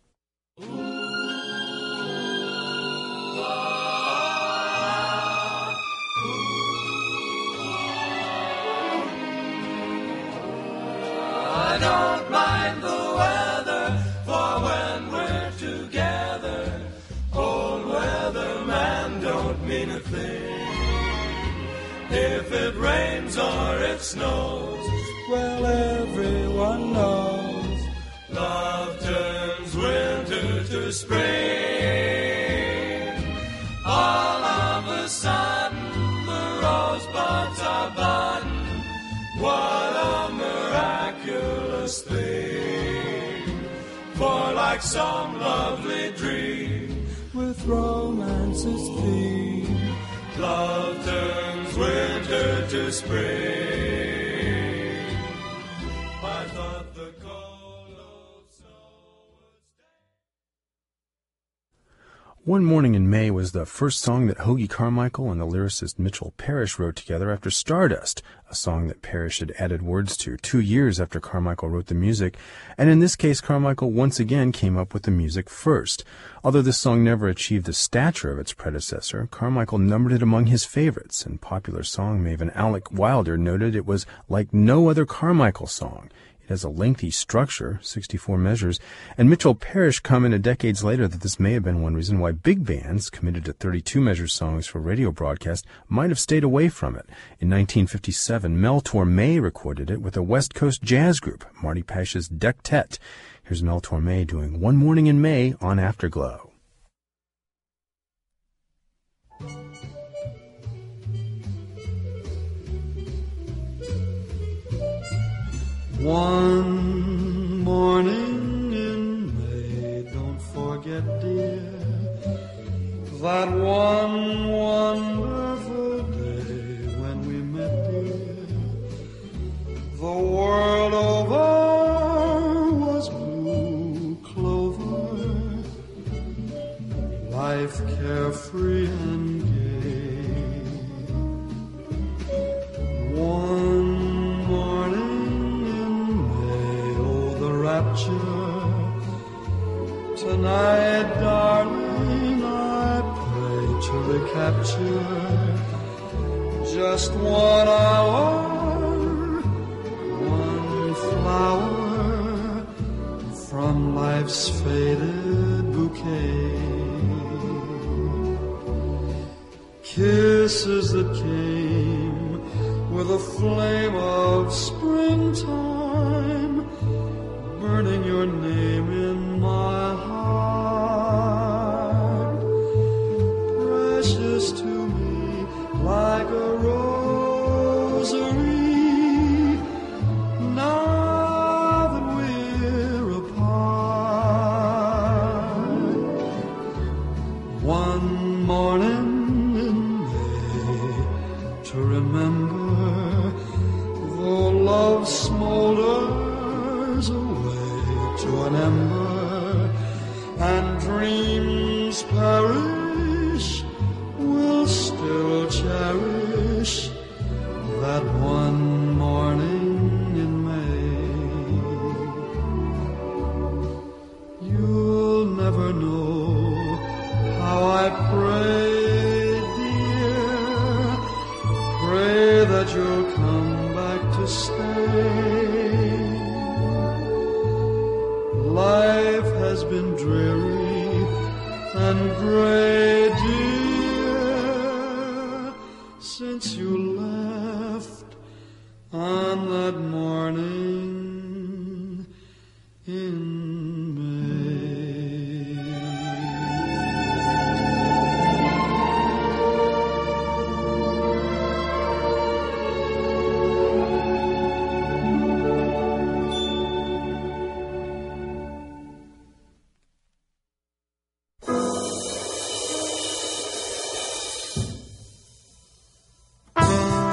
I don't mind the weather, for when we're together, old weatherman don't mean a thing. If it rains or it snows, well, everyone knows love turns winter to spring. All of a sudden, the rosebuds are budding. What a miraculous thing. For like some lovely dream, with romance's theme, love turns winter to spring. I thought the cold old snow would stay. One Morning in May was the first song that Hoagy Carmichael and the lyricist Mitchell Parish wrote together after Stardust, a song that Parish had added words to two years after Carmichael wrote the music. And in this case, Carmichael once again came up with the music first. Although this song never achieved the stature of its predecessor, Carmichael numbered it among his favorites, and popular song maven Alec Wilder noted it was like no other Carmichael song. It has a lengthy structure, sixty-four measures, and Mitchell Parish commented decades later that this may have been one reason why big bands, committed to thirty-two measure songs for radio broadcast, might have stayed away from it. In nineteen fifty-seven, Mel Torme recorded it with a West Coast jazz group, Marty Pash's Dectet. Here's Mel Torme doing One Morning in May on Afterglow. One morning in May, don't forget, dear, that one wonderful day when we met, dear. The world over was blue clover, life carefree and gay. One tonight, darling, I pray to recapture just one hour that came with a flame of springtime, burning your name in my heart, precious to me like a rosary. Now that we're apart, one morning in May to remember, though love smolders away to an ember and dreams perish, we'll still cherish that one morning in May. You'll never know how I pray, dear, pray that you'll come back to stay. Life has been dreary and gray, dear, since you left on that morning in May.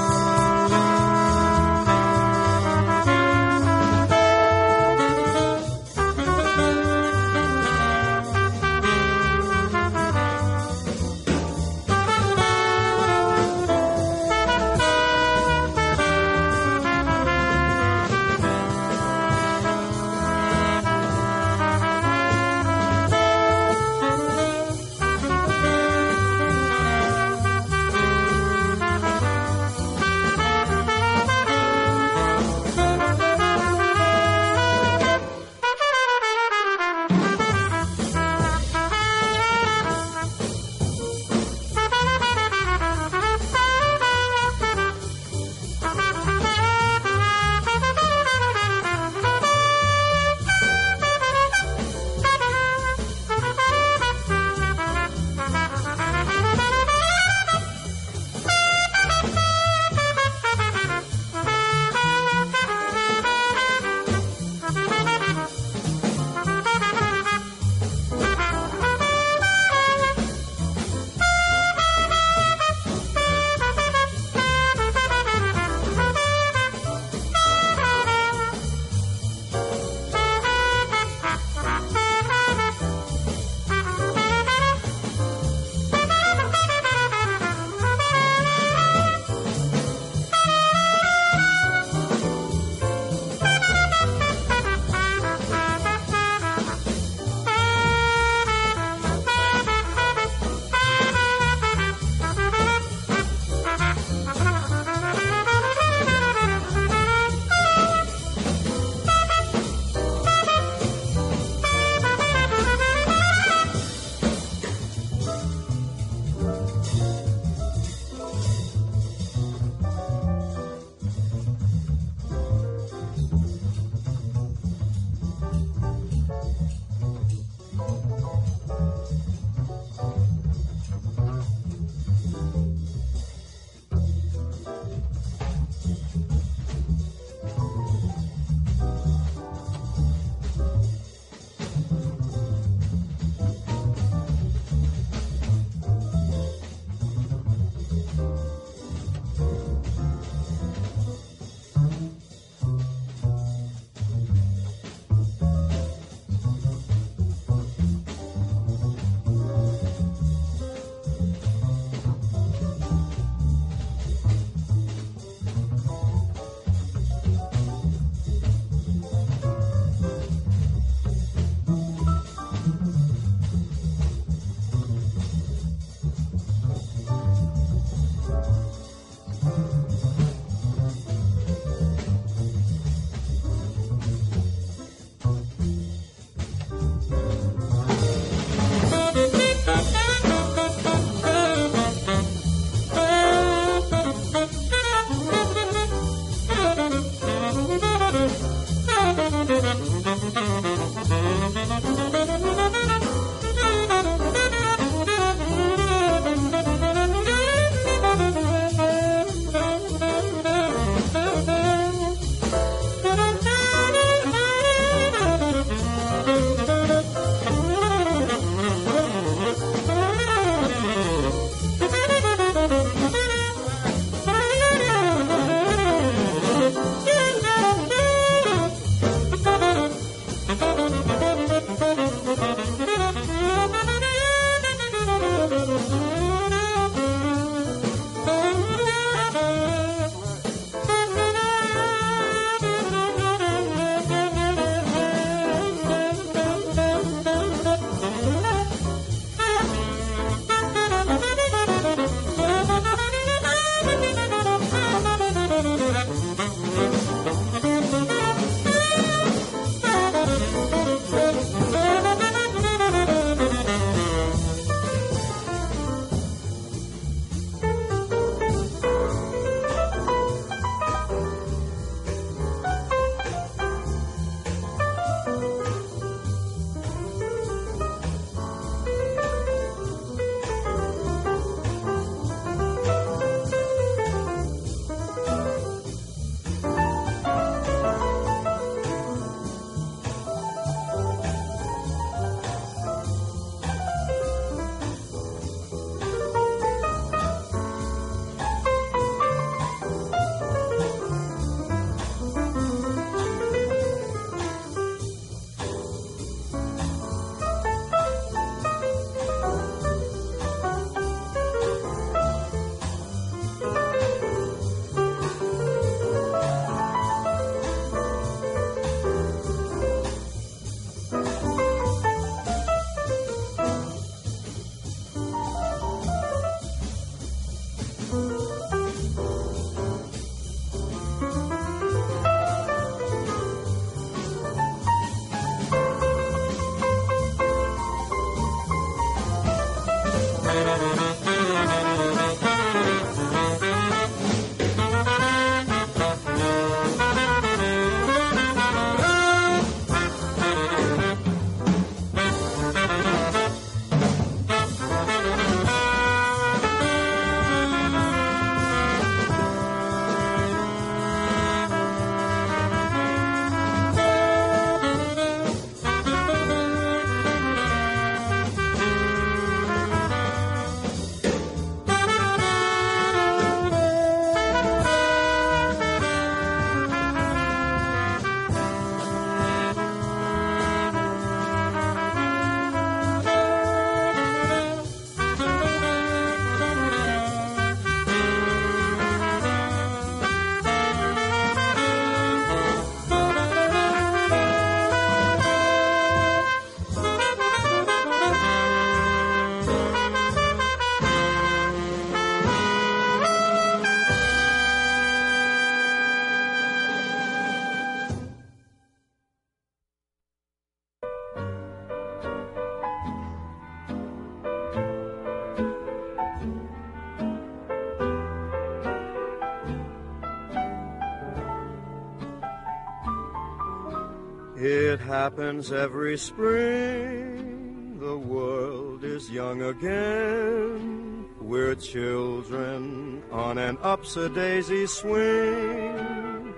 It happens every spring, the world is young again. We're children on an upsy-daisy swing.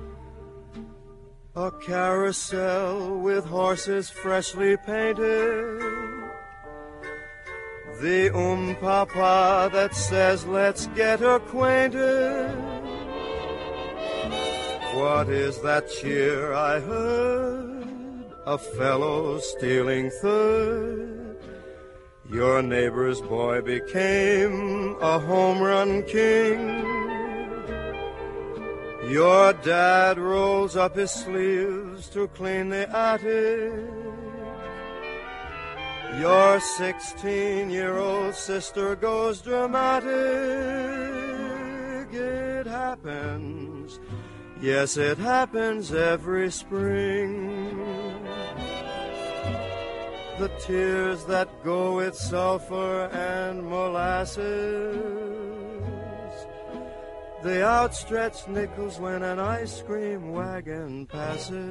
A carousel with horses freshly painted. The um-papa that says, let's get acquainted. What is that cheer I heard? A fellow stealing third. Your neighbor's boy became a home run king. Your dad rolls up his sleeves to clean the attic. Your sixteen-year-old sister goes dramatic. It happens. Yes, it happens every spring. The tears that go with sulfur and molasses. The outstretched nickels when an ice cream wagon passes.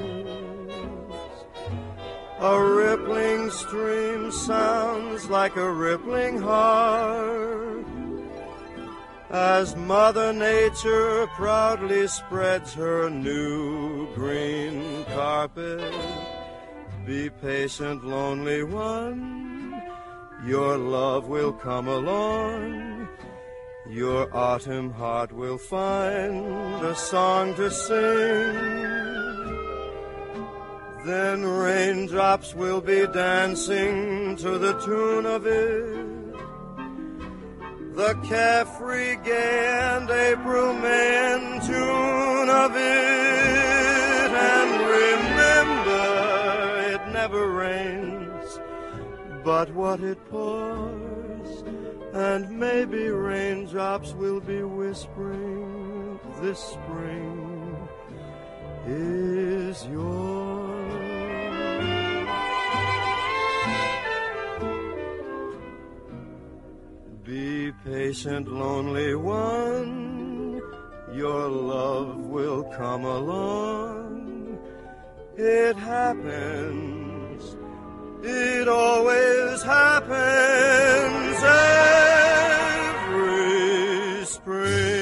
A rippling stream sounds like a rippling heart as Mother Nature proudly spreads her new green carpet. Be patient, lonely one, your love will come along. Your autumn heart will find a song to sing. Then raindrops will be dancing to the tune of it. The carefree, gay, and April May tune of it. And remember, it never rains but what it pours. And maybe raindrops will be whispering this spring is yours. Be patient, lonely one, your love will come along. It happens, it always happens every spring.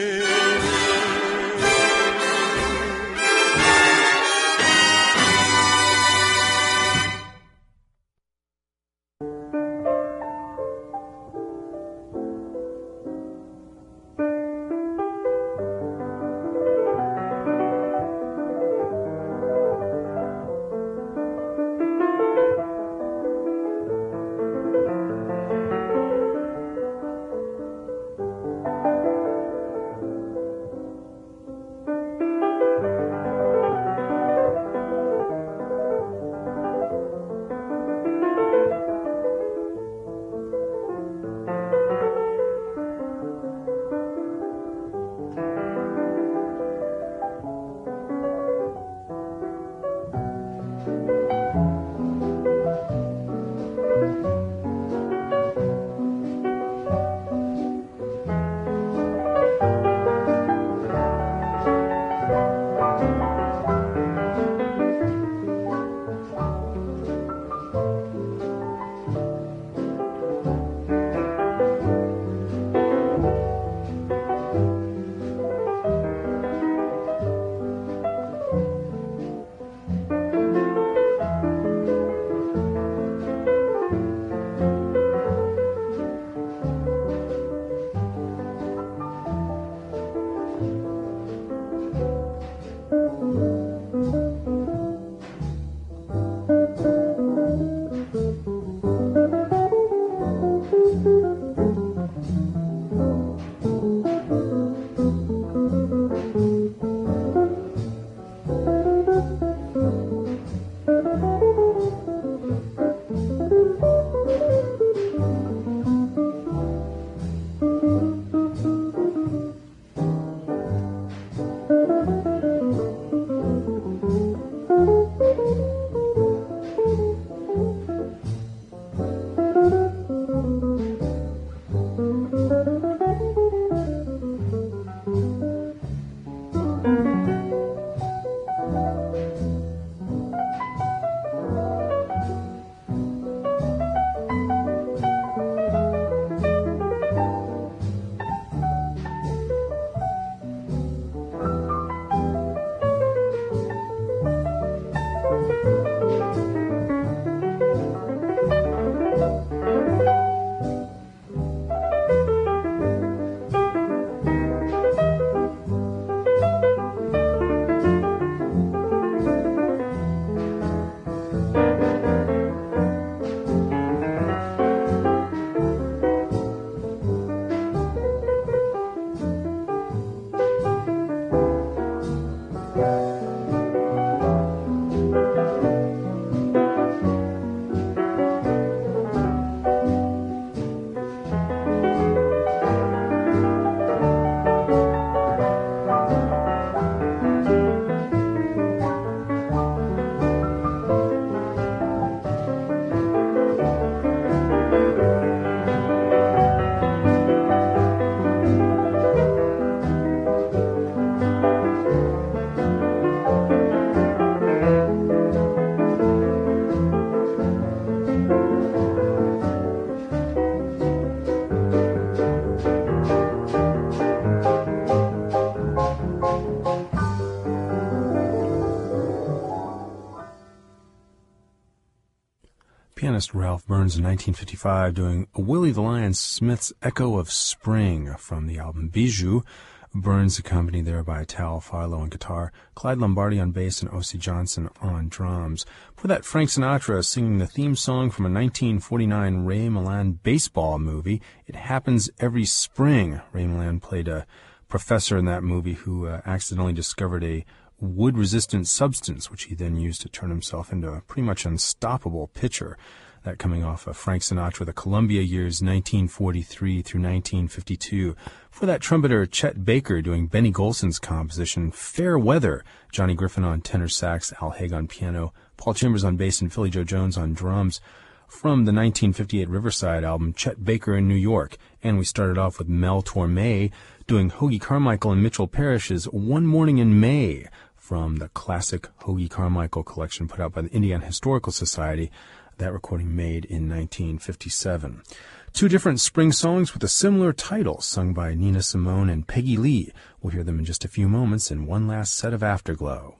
pianist Ralph Burns in nineteen fifty-five doing Willie the Lion Smith's Echo of Spring from the album Bijou. Burns accompanied there by Tal Farlow on guitar, Clyde Lombardi on bass, and O C Johnson on drums. For that, Frank Sinatra singing the theme song from a nineteen forty-nine Ray Milland baseball movie, It Happens Every Spring. Ray Milland played a professor in that movie who uh, accidentally discovered a wood-resistant substance, which he then used to turn himself into a pretty much unstoppable pitcher. That coming off of Frank Sinatra, the Columbia years nineteen forty-three through nineteen fifty-two. For that, trumpeter Chet Baker doing Benny Golson's composition, Fair Weather. Johnny Griffin on tenor sax, Al Haig on piano, Paul Chambers on bass, and Philly Joe Jones on drums. From the nineteen fifty-eight Riverside album, Chet Baker in New York. And we started off with Mel Torme doing Hoagy Carmichael and Mitchell Parish's One Morning in May from the classic Hoagy Carmichael collection put out by the Indiana Historical Society. That recording made in nineteen fifty-seven. Two different spring songs with a similar title, sung by Nina Simone and Peggy Lee. We'll hear them in just a few moments in one last set of Afterglow.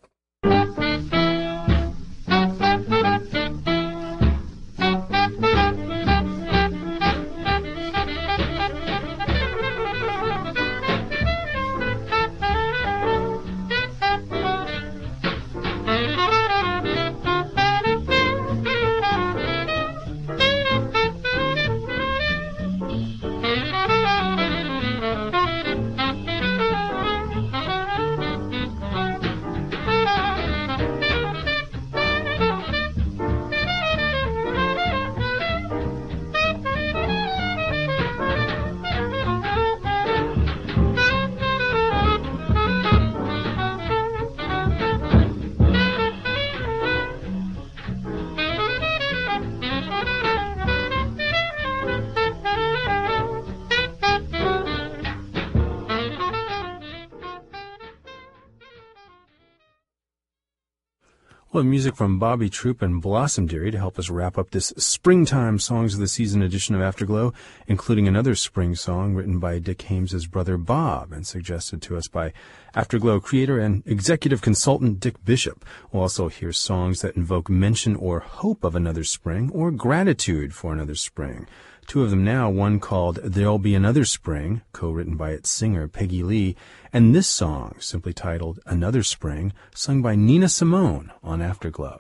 Well, music from Bobby Troop and Blossom Dearie to help us wrap up this Springtime Songs of the Season edition of Afterglow, including another spring song written by Dick Hames's brother Bob and suggested to us by Afterglow creator and executive consultant Dick Bishop. We'll also hear songs that invoke mention or hope of another spring or gratitude for another spring. Two of them now, one called There'll Be Another Spring, co-written by its singer Peggy Lee, and this song, simply titled Another Spring, sung by Nina Simone on Afterglow.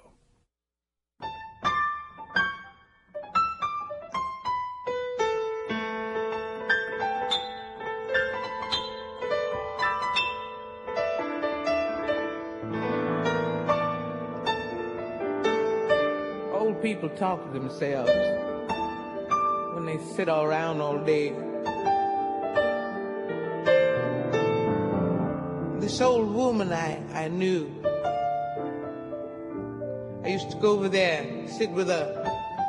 Old people talk to themselves when they sit around all day. This old woman I, I knew, I used to go over there and sit with her.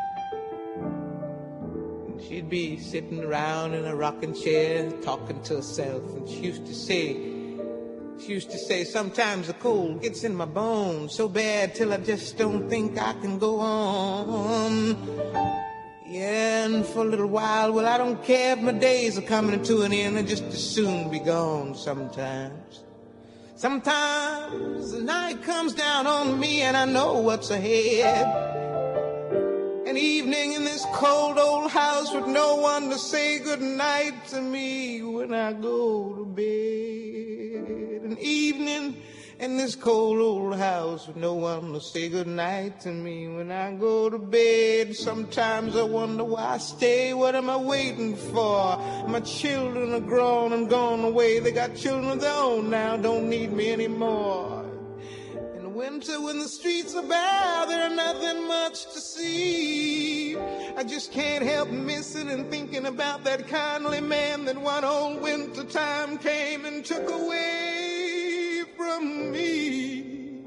And she'd be sitting around in a rocking chair talking to herself. And she used to say, she used to say, sometimes the cold gets in my bones so bad till I just don't think I can go on. Yeah, and for a little while, well, I don't care if my days are coming to an end, I just as soon be gone sometimes. Sometimes the night comes down on me and I know what's ahead. An evening in this cold old house with no one to say goodnight to me when I go to bed. An evening in this cold old house with no one to say goodnight to me when I go to bed. Sometimes I wonder why I stay. What am I waiting for? My children are grown and gone away. They got children of their own now, don't need me anymore. In the winter when the streets are bare, there are nothing much to see. I just can't help missing and thinking about that kindly man that one old winter time came and took away from me.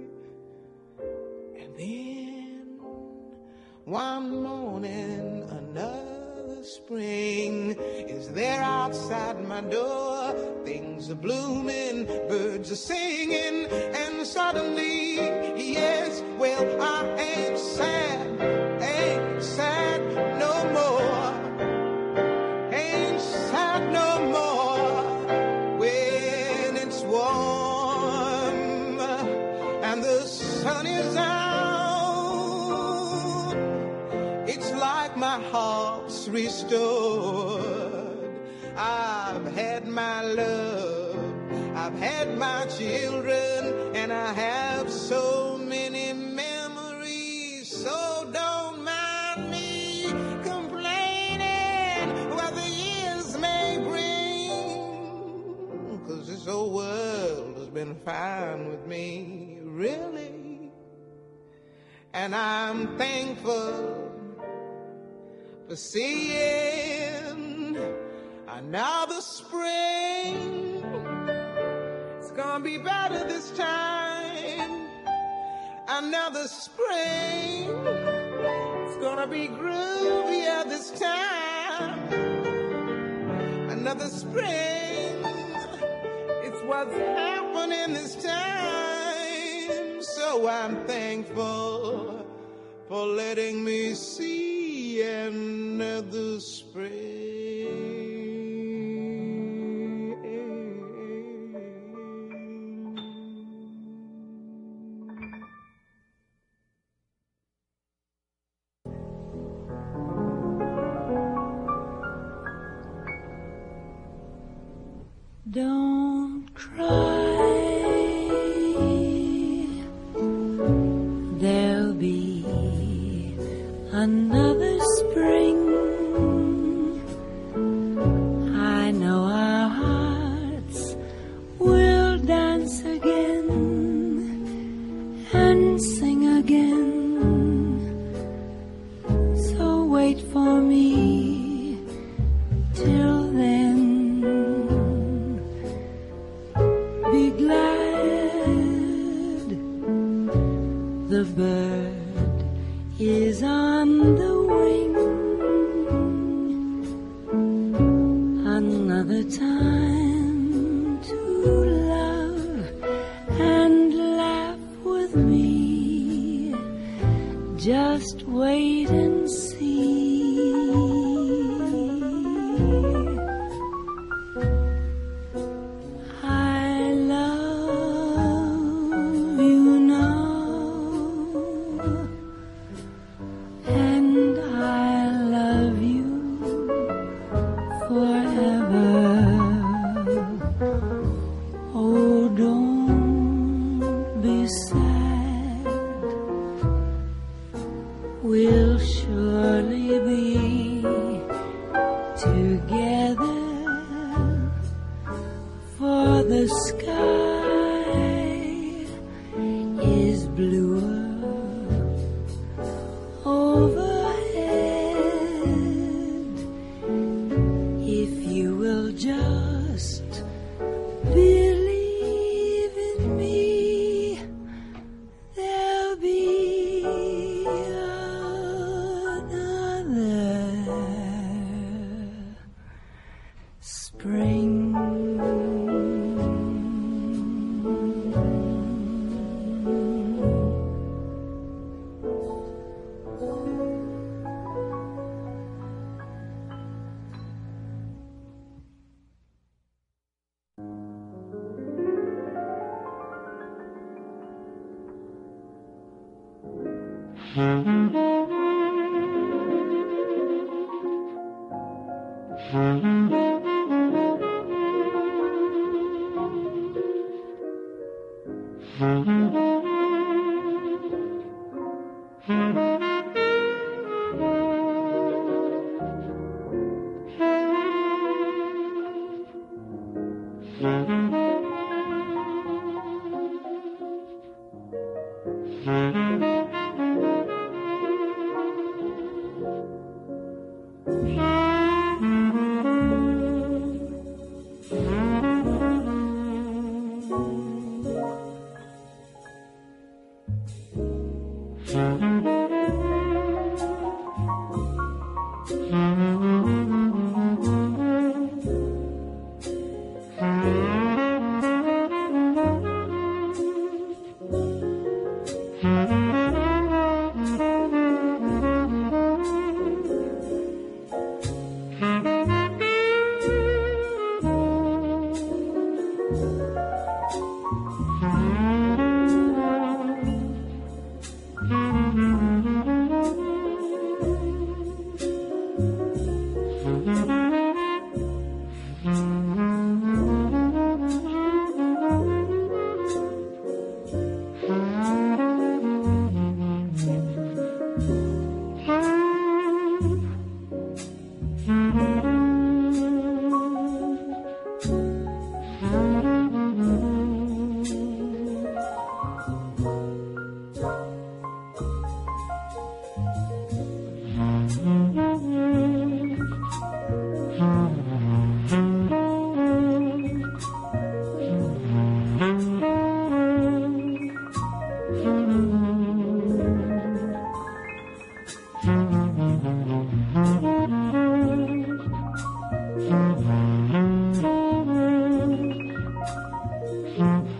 And then one morning another spring is there outside my door. Things are blooming, birds are singing, and suddenly, yes, well, I ain't sad, ain't sad no more, ain't sad no more when it's warm and the sun is out. restored. I've had my love, I've had my children, and I have so many memories. So don't mind me complaining what the years may bring, 'cause this old world has been fine with me, really. And I'm thankful for seeing another spring. It's gonna be better this time. Another spring. It's gonna be groovier this time. Another spring. It's what's happening this time. So I'm thankful for letting me see another spring. Don't cry, there'll be another spring. I know our hearts will dance again and sing again. So wait for me till then. Be glad, the bird is on the wing. Another time to love and laugh with me. Just wait and see. We'll surely be together, for the sky is bluer overhead. If you will just believe in me, there'll be spring. Mm-hmm.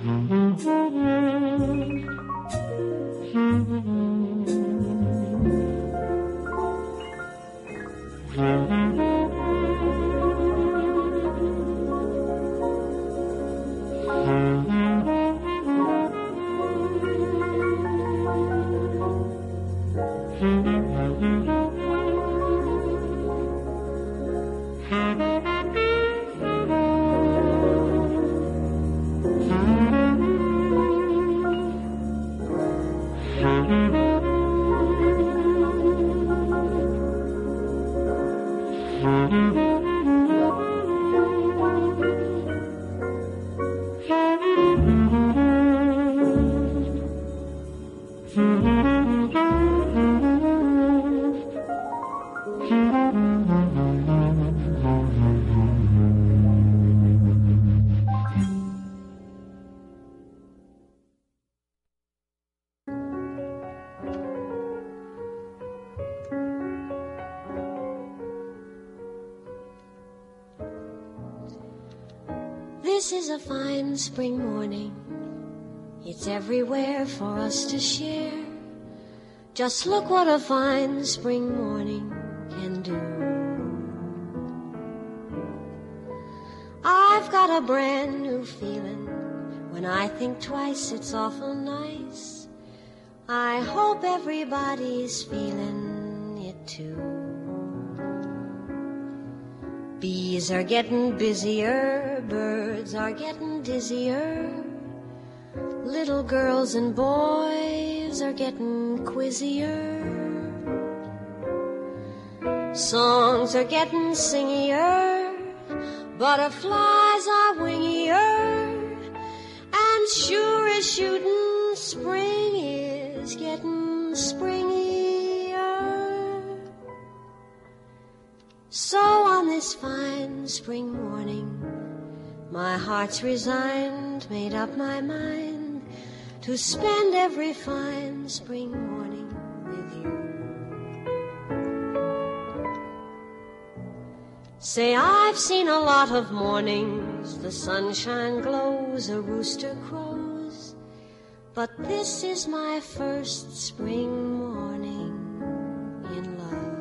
This is a fine spring morning. It's everywhere for us to share. Just look what a fine spring morning can do. I've got a brand new feeling. When I think twice, it's awful nice. I hope everybody's feeling it too. Bees are getting busier, birds are getting dizzier. Little girls and boys are getting quizzier. Songs are getting singier, butterflies are wingier. And sure as shooting, spring is getting springier. So on this fine spring morning, my heart's resigned, made up my mind to spend every fine spring morning with you. Say, I've seen a lot of mornings, the sunshine glows, a rooster crows, but this is my first spring morning in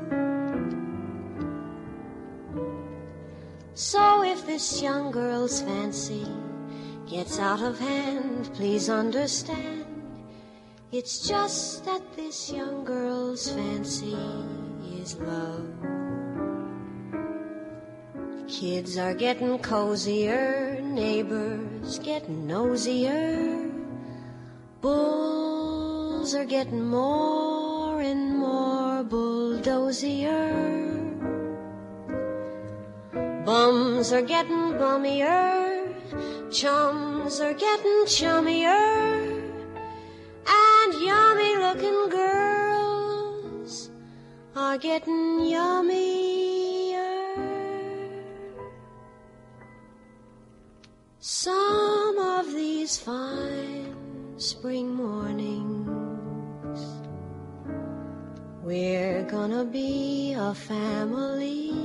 love. So if this young girl's fancy gets out of hand, please understand, it's just that this young girl's fancy is love. Kids are getting cozier, neighbors getting nosier. Bulls are getting more and more bulldozier. Bums are getting bummier, chums are getting chummier, and yummy-looking girls are getting yummier. Some of these fine spring mornings, we're gonna be a family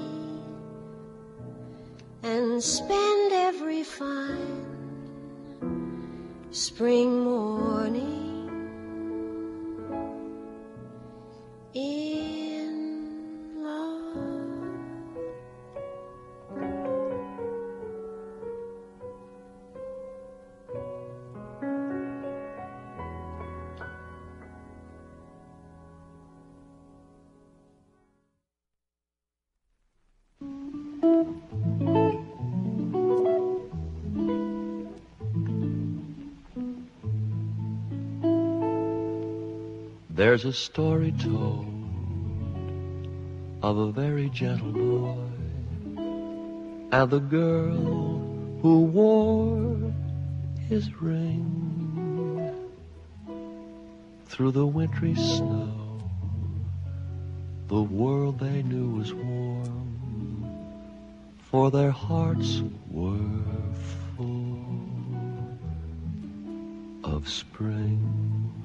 and spend every fine spring morning in love. There's a story told of a very gentle boy and the girl who wore his ring. Through the wintry snow, the world they knew was warm, for their hearts were full of spring.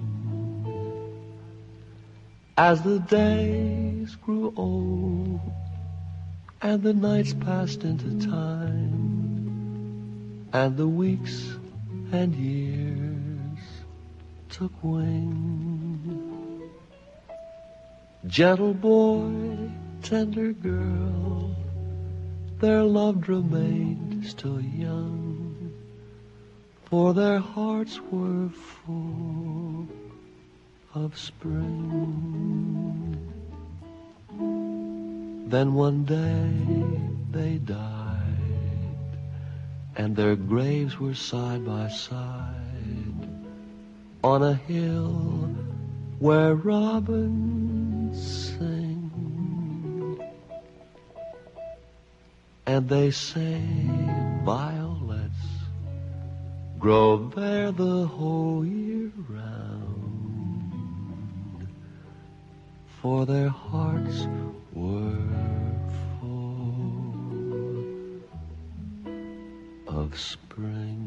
As the days grew old and the nights passed into time and the weeks and years took wing. Gentle boy, tender girl, their love remained still young, for their hearts were full of spring. Then one day they died, and their graves were side by side on a hill where robins sing. And they say violets grow there the whole year round, for their hearts were of spring.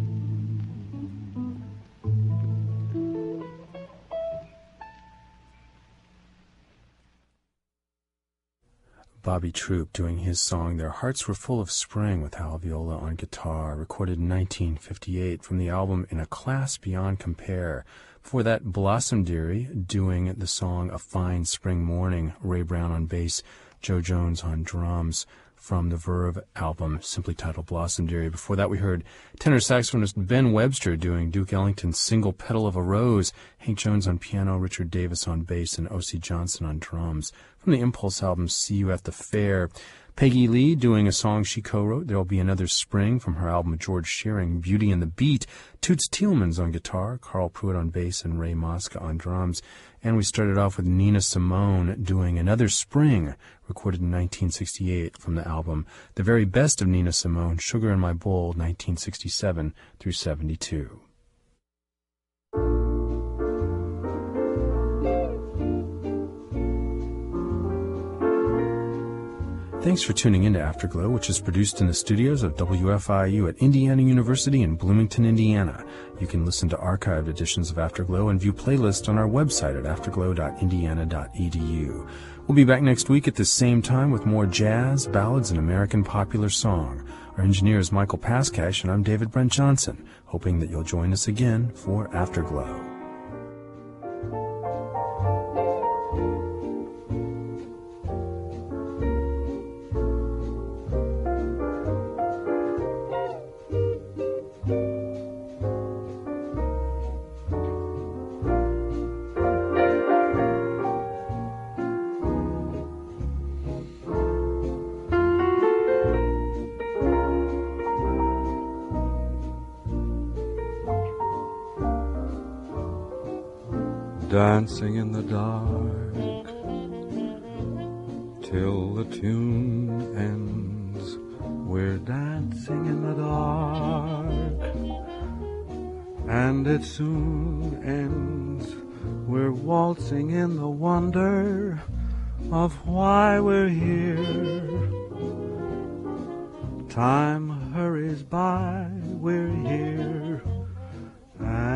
Bobby Troup doing his song Their Hearts Were Full of Spring with Hal Viola on guitar, recorded in nineteen fifty-eight from the album In a Class Beyond Compare. Before that, Blossom Dearie doing the song A Fine Spring Morning, Ray Brown on bass, Joe Jones on drums, from the Verve album, simply titled Blossom Dearie. Before that, we heard tenor saxophonist Ben Webster doing Duke Ellington's Single Petal of a Rose, Hank Jones on piano, Richard Davis on bass, and O C Johnson on drums. From the Impulse album, See You at the Fair. Peggy Lee doing a song she co-wrote, There'll Be Another Spring, from her album George Shearing, Beauty and the Beat. Toots Thielemans on guitar, Carl Pruitt on bass, and Ray Mosca on drums. And we started off with Nina Simone doing Another Spring, recorded in nineteen sixty-eight from the album The Very Best of Nina Simone, Sugar in My Bowl, nineteen sixty-seven through seventy-two. Thanks for tuning in to Afterglow, which is produced in the studios of W F I U at Indiana University in Bloomington, Indiana. You can listen to archived editions of Afterglow and view playlists on our website at afterglow dot indiana dot e d u. We'll be back next week at the same time with more jazz, ballads, and American popular song. Our engineer is Michael Paskash, and I'm David Brent Johnson, hoping that you'll join us again for Afterglow. Dancing in the dark till the tune ends. We're dancing in the dark, and it soon ends. We're waltzing in the wonder of why we're here. Time hurries by, we're here. And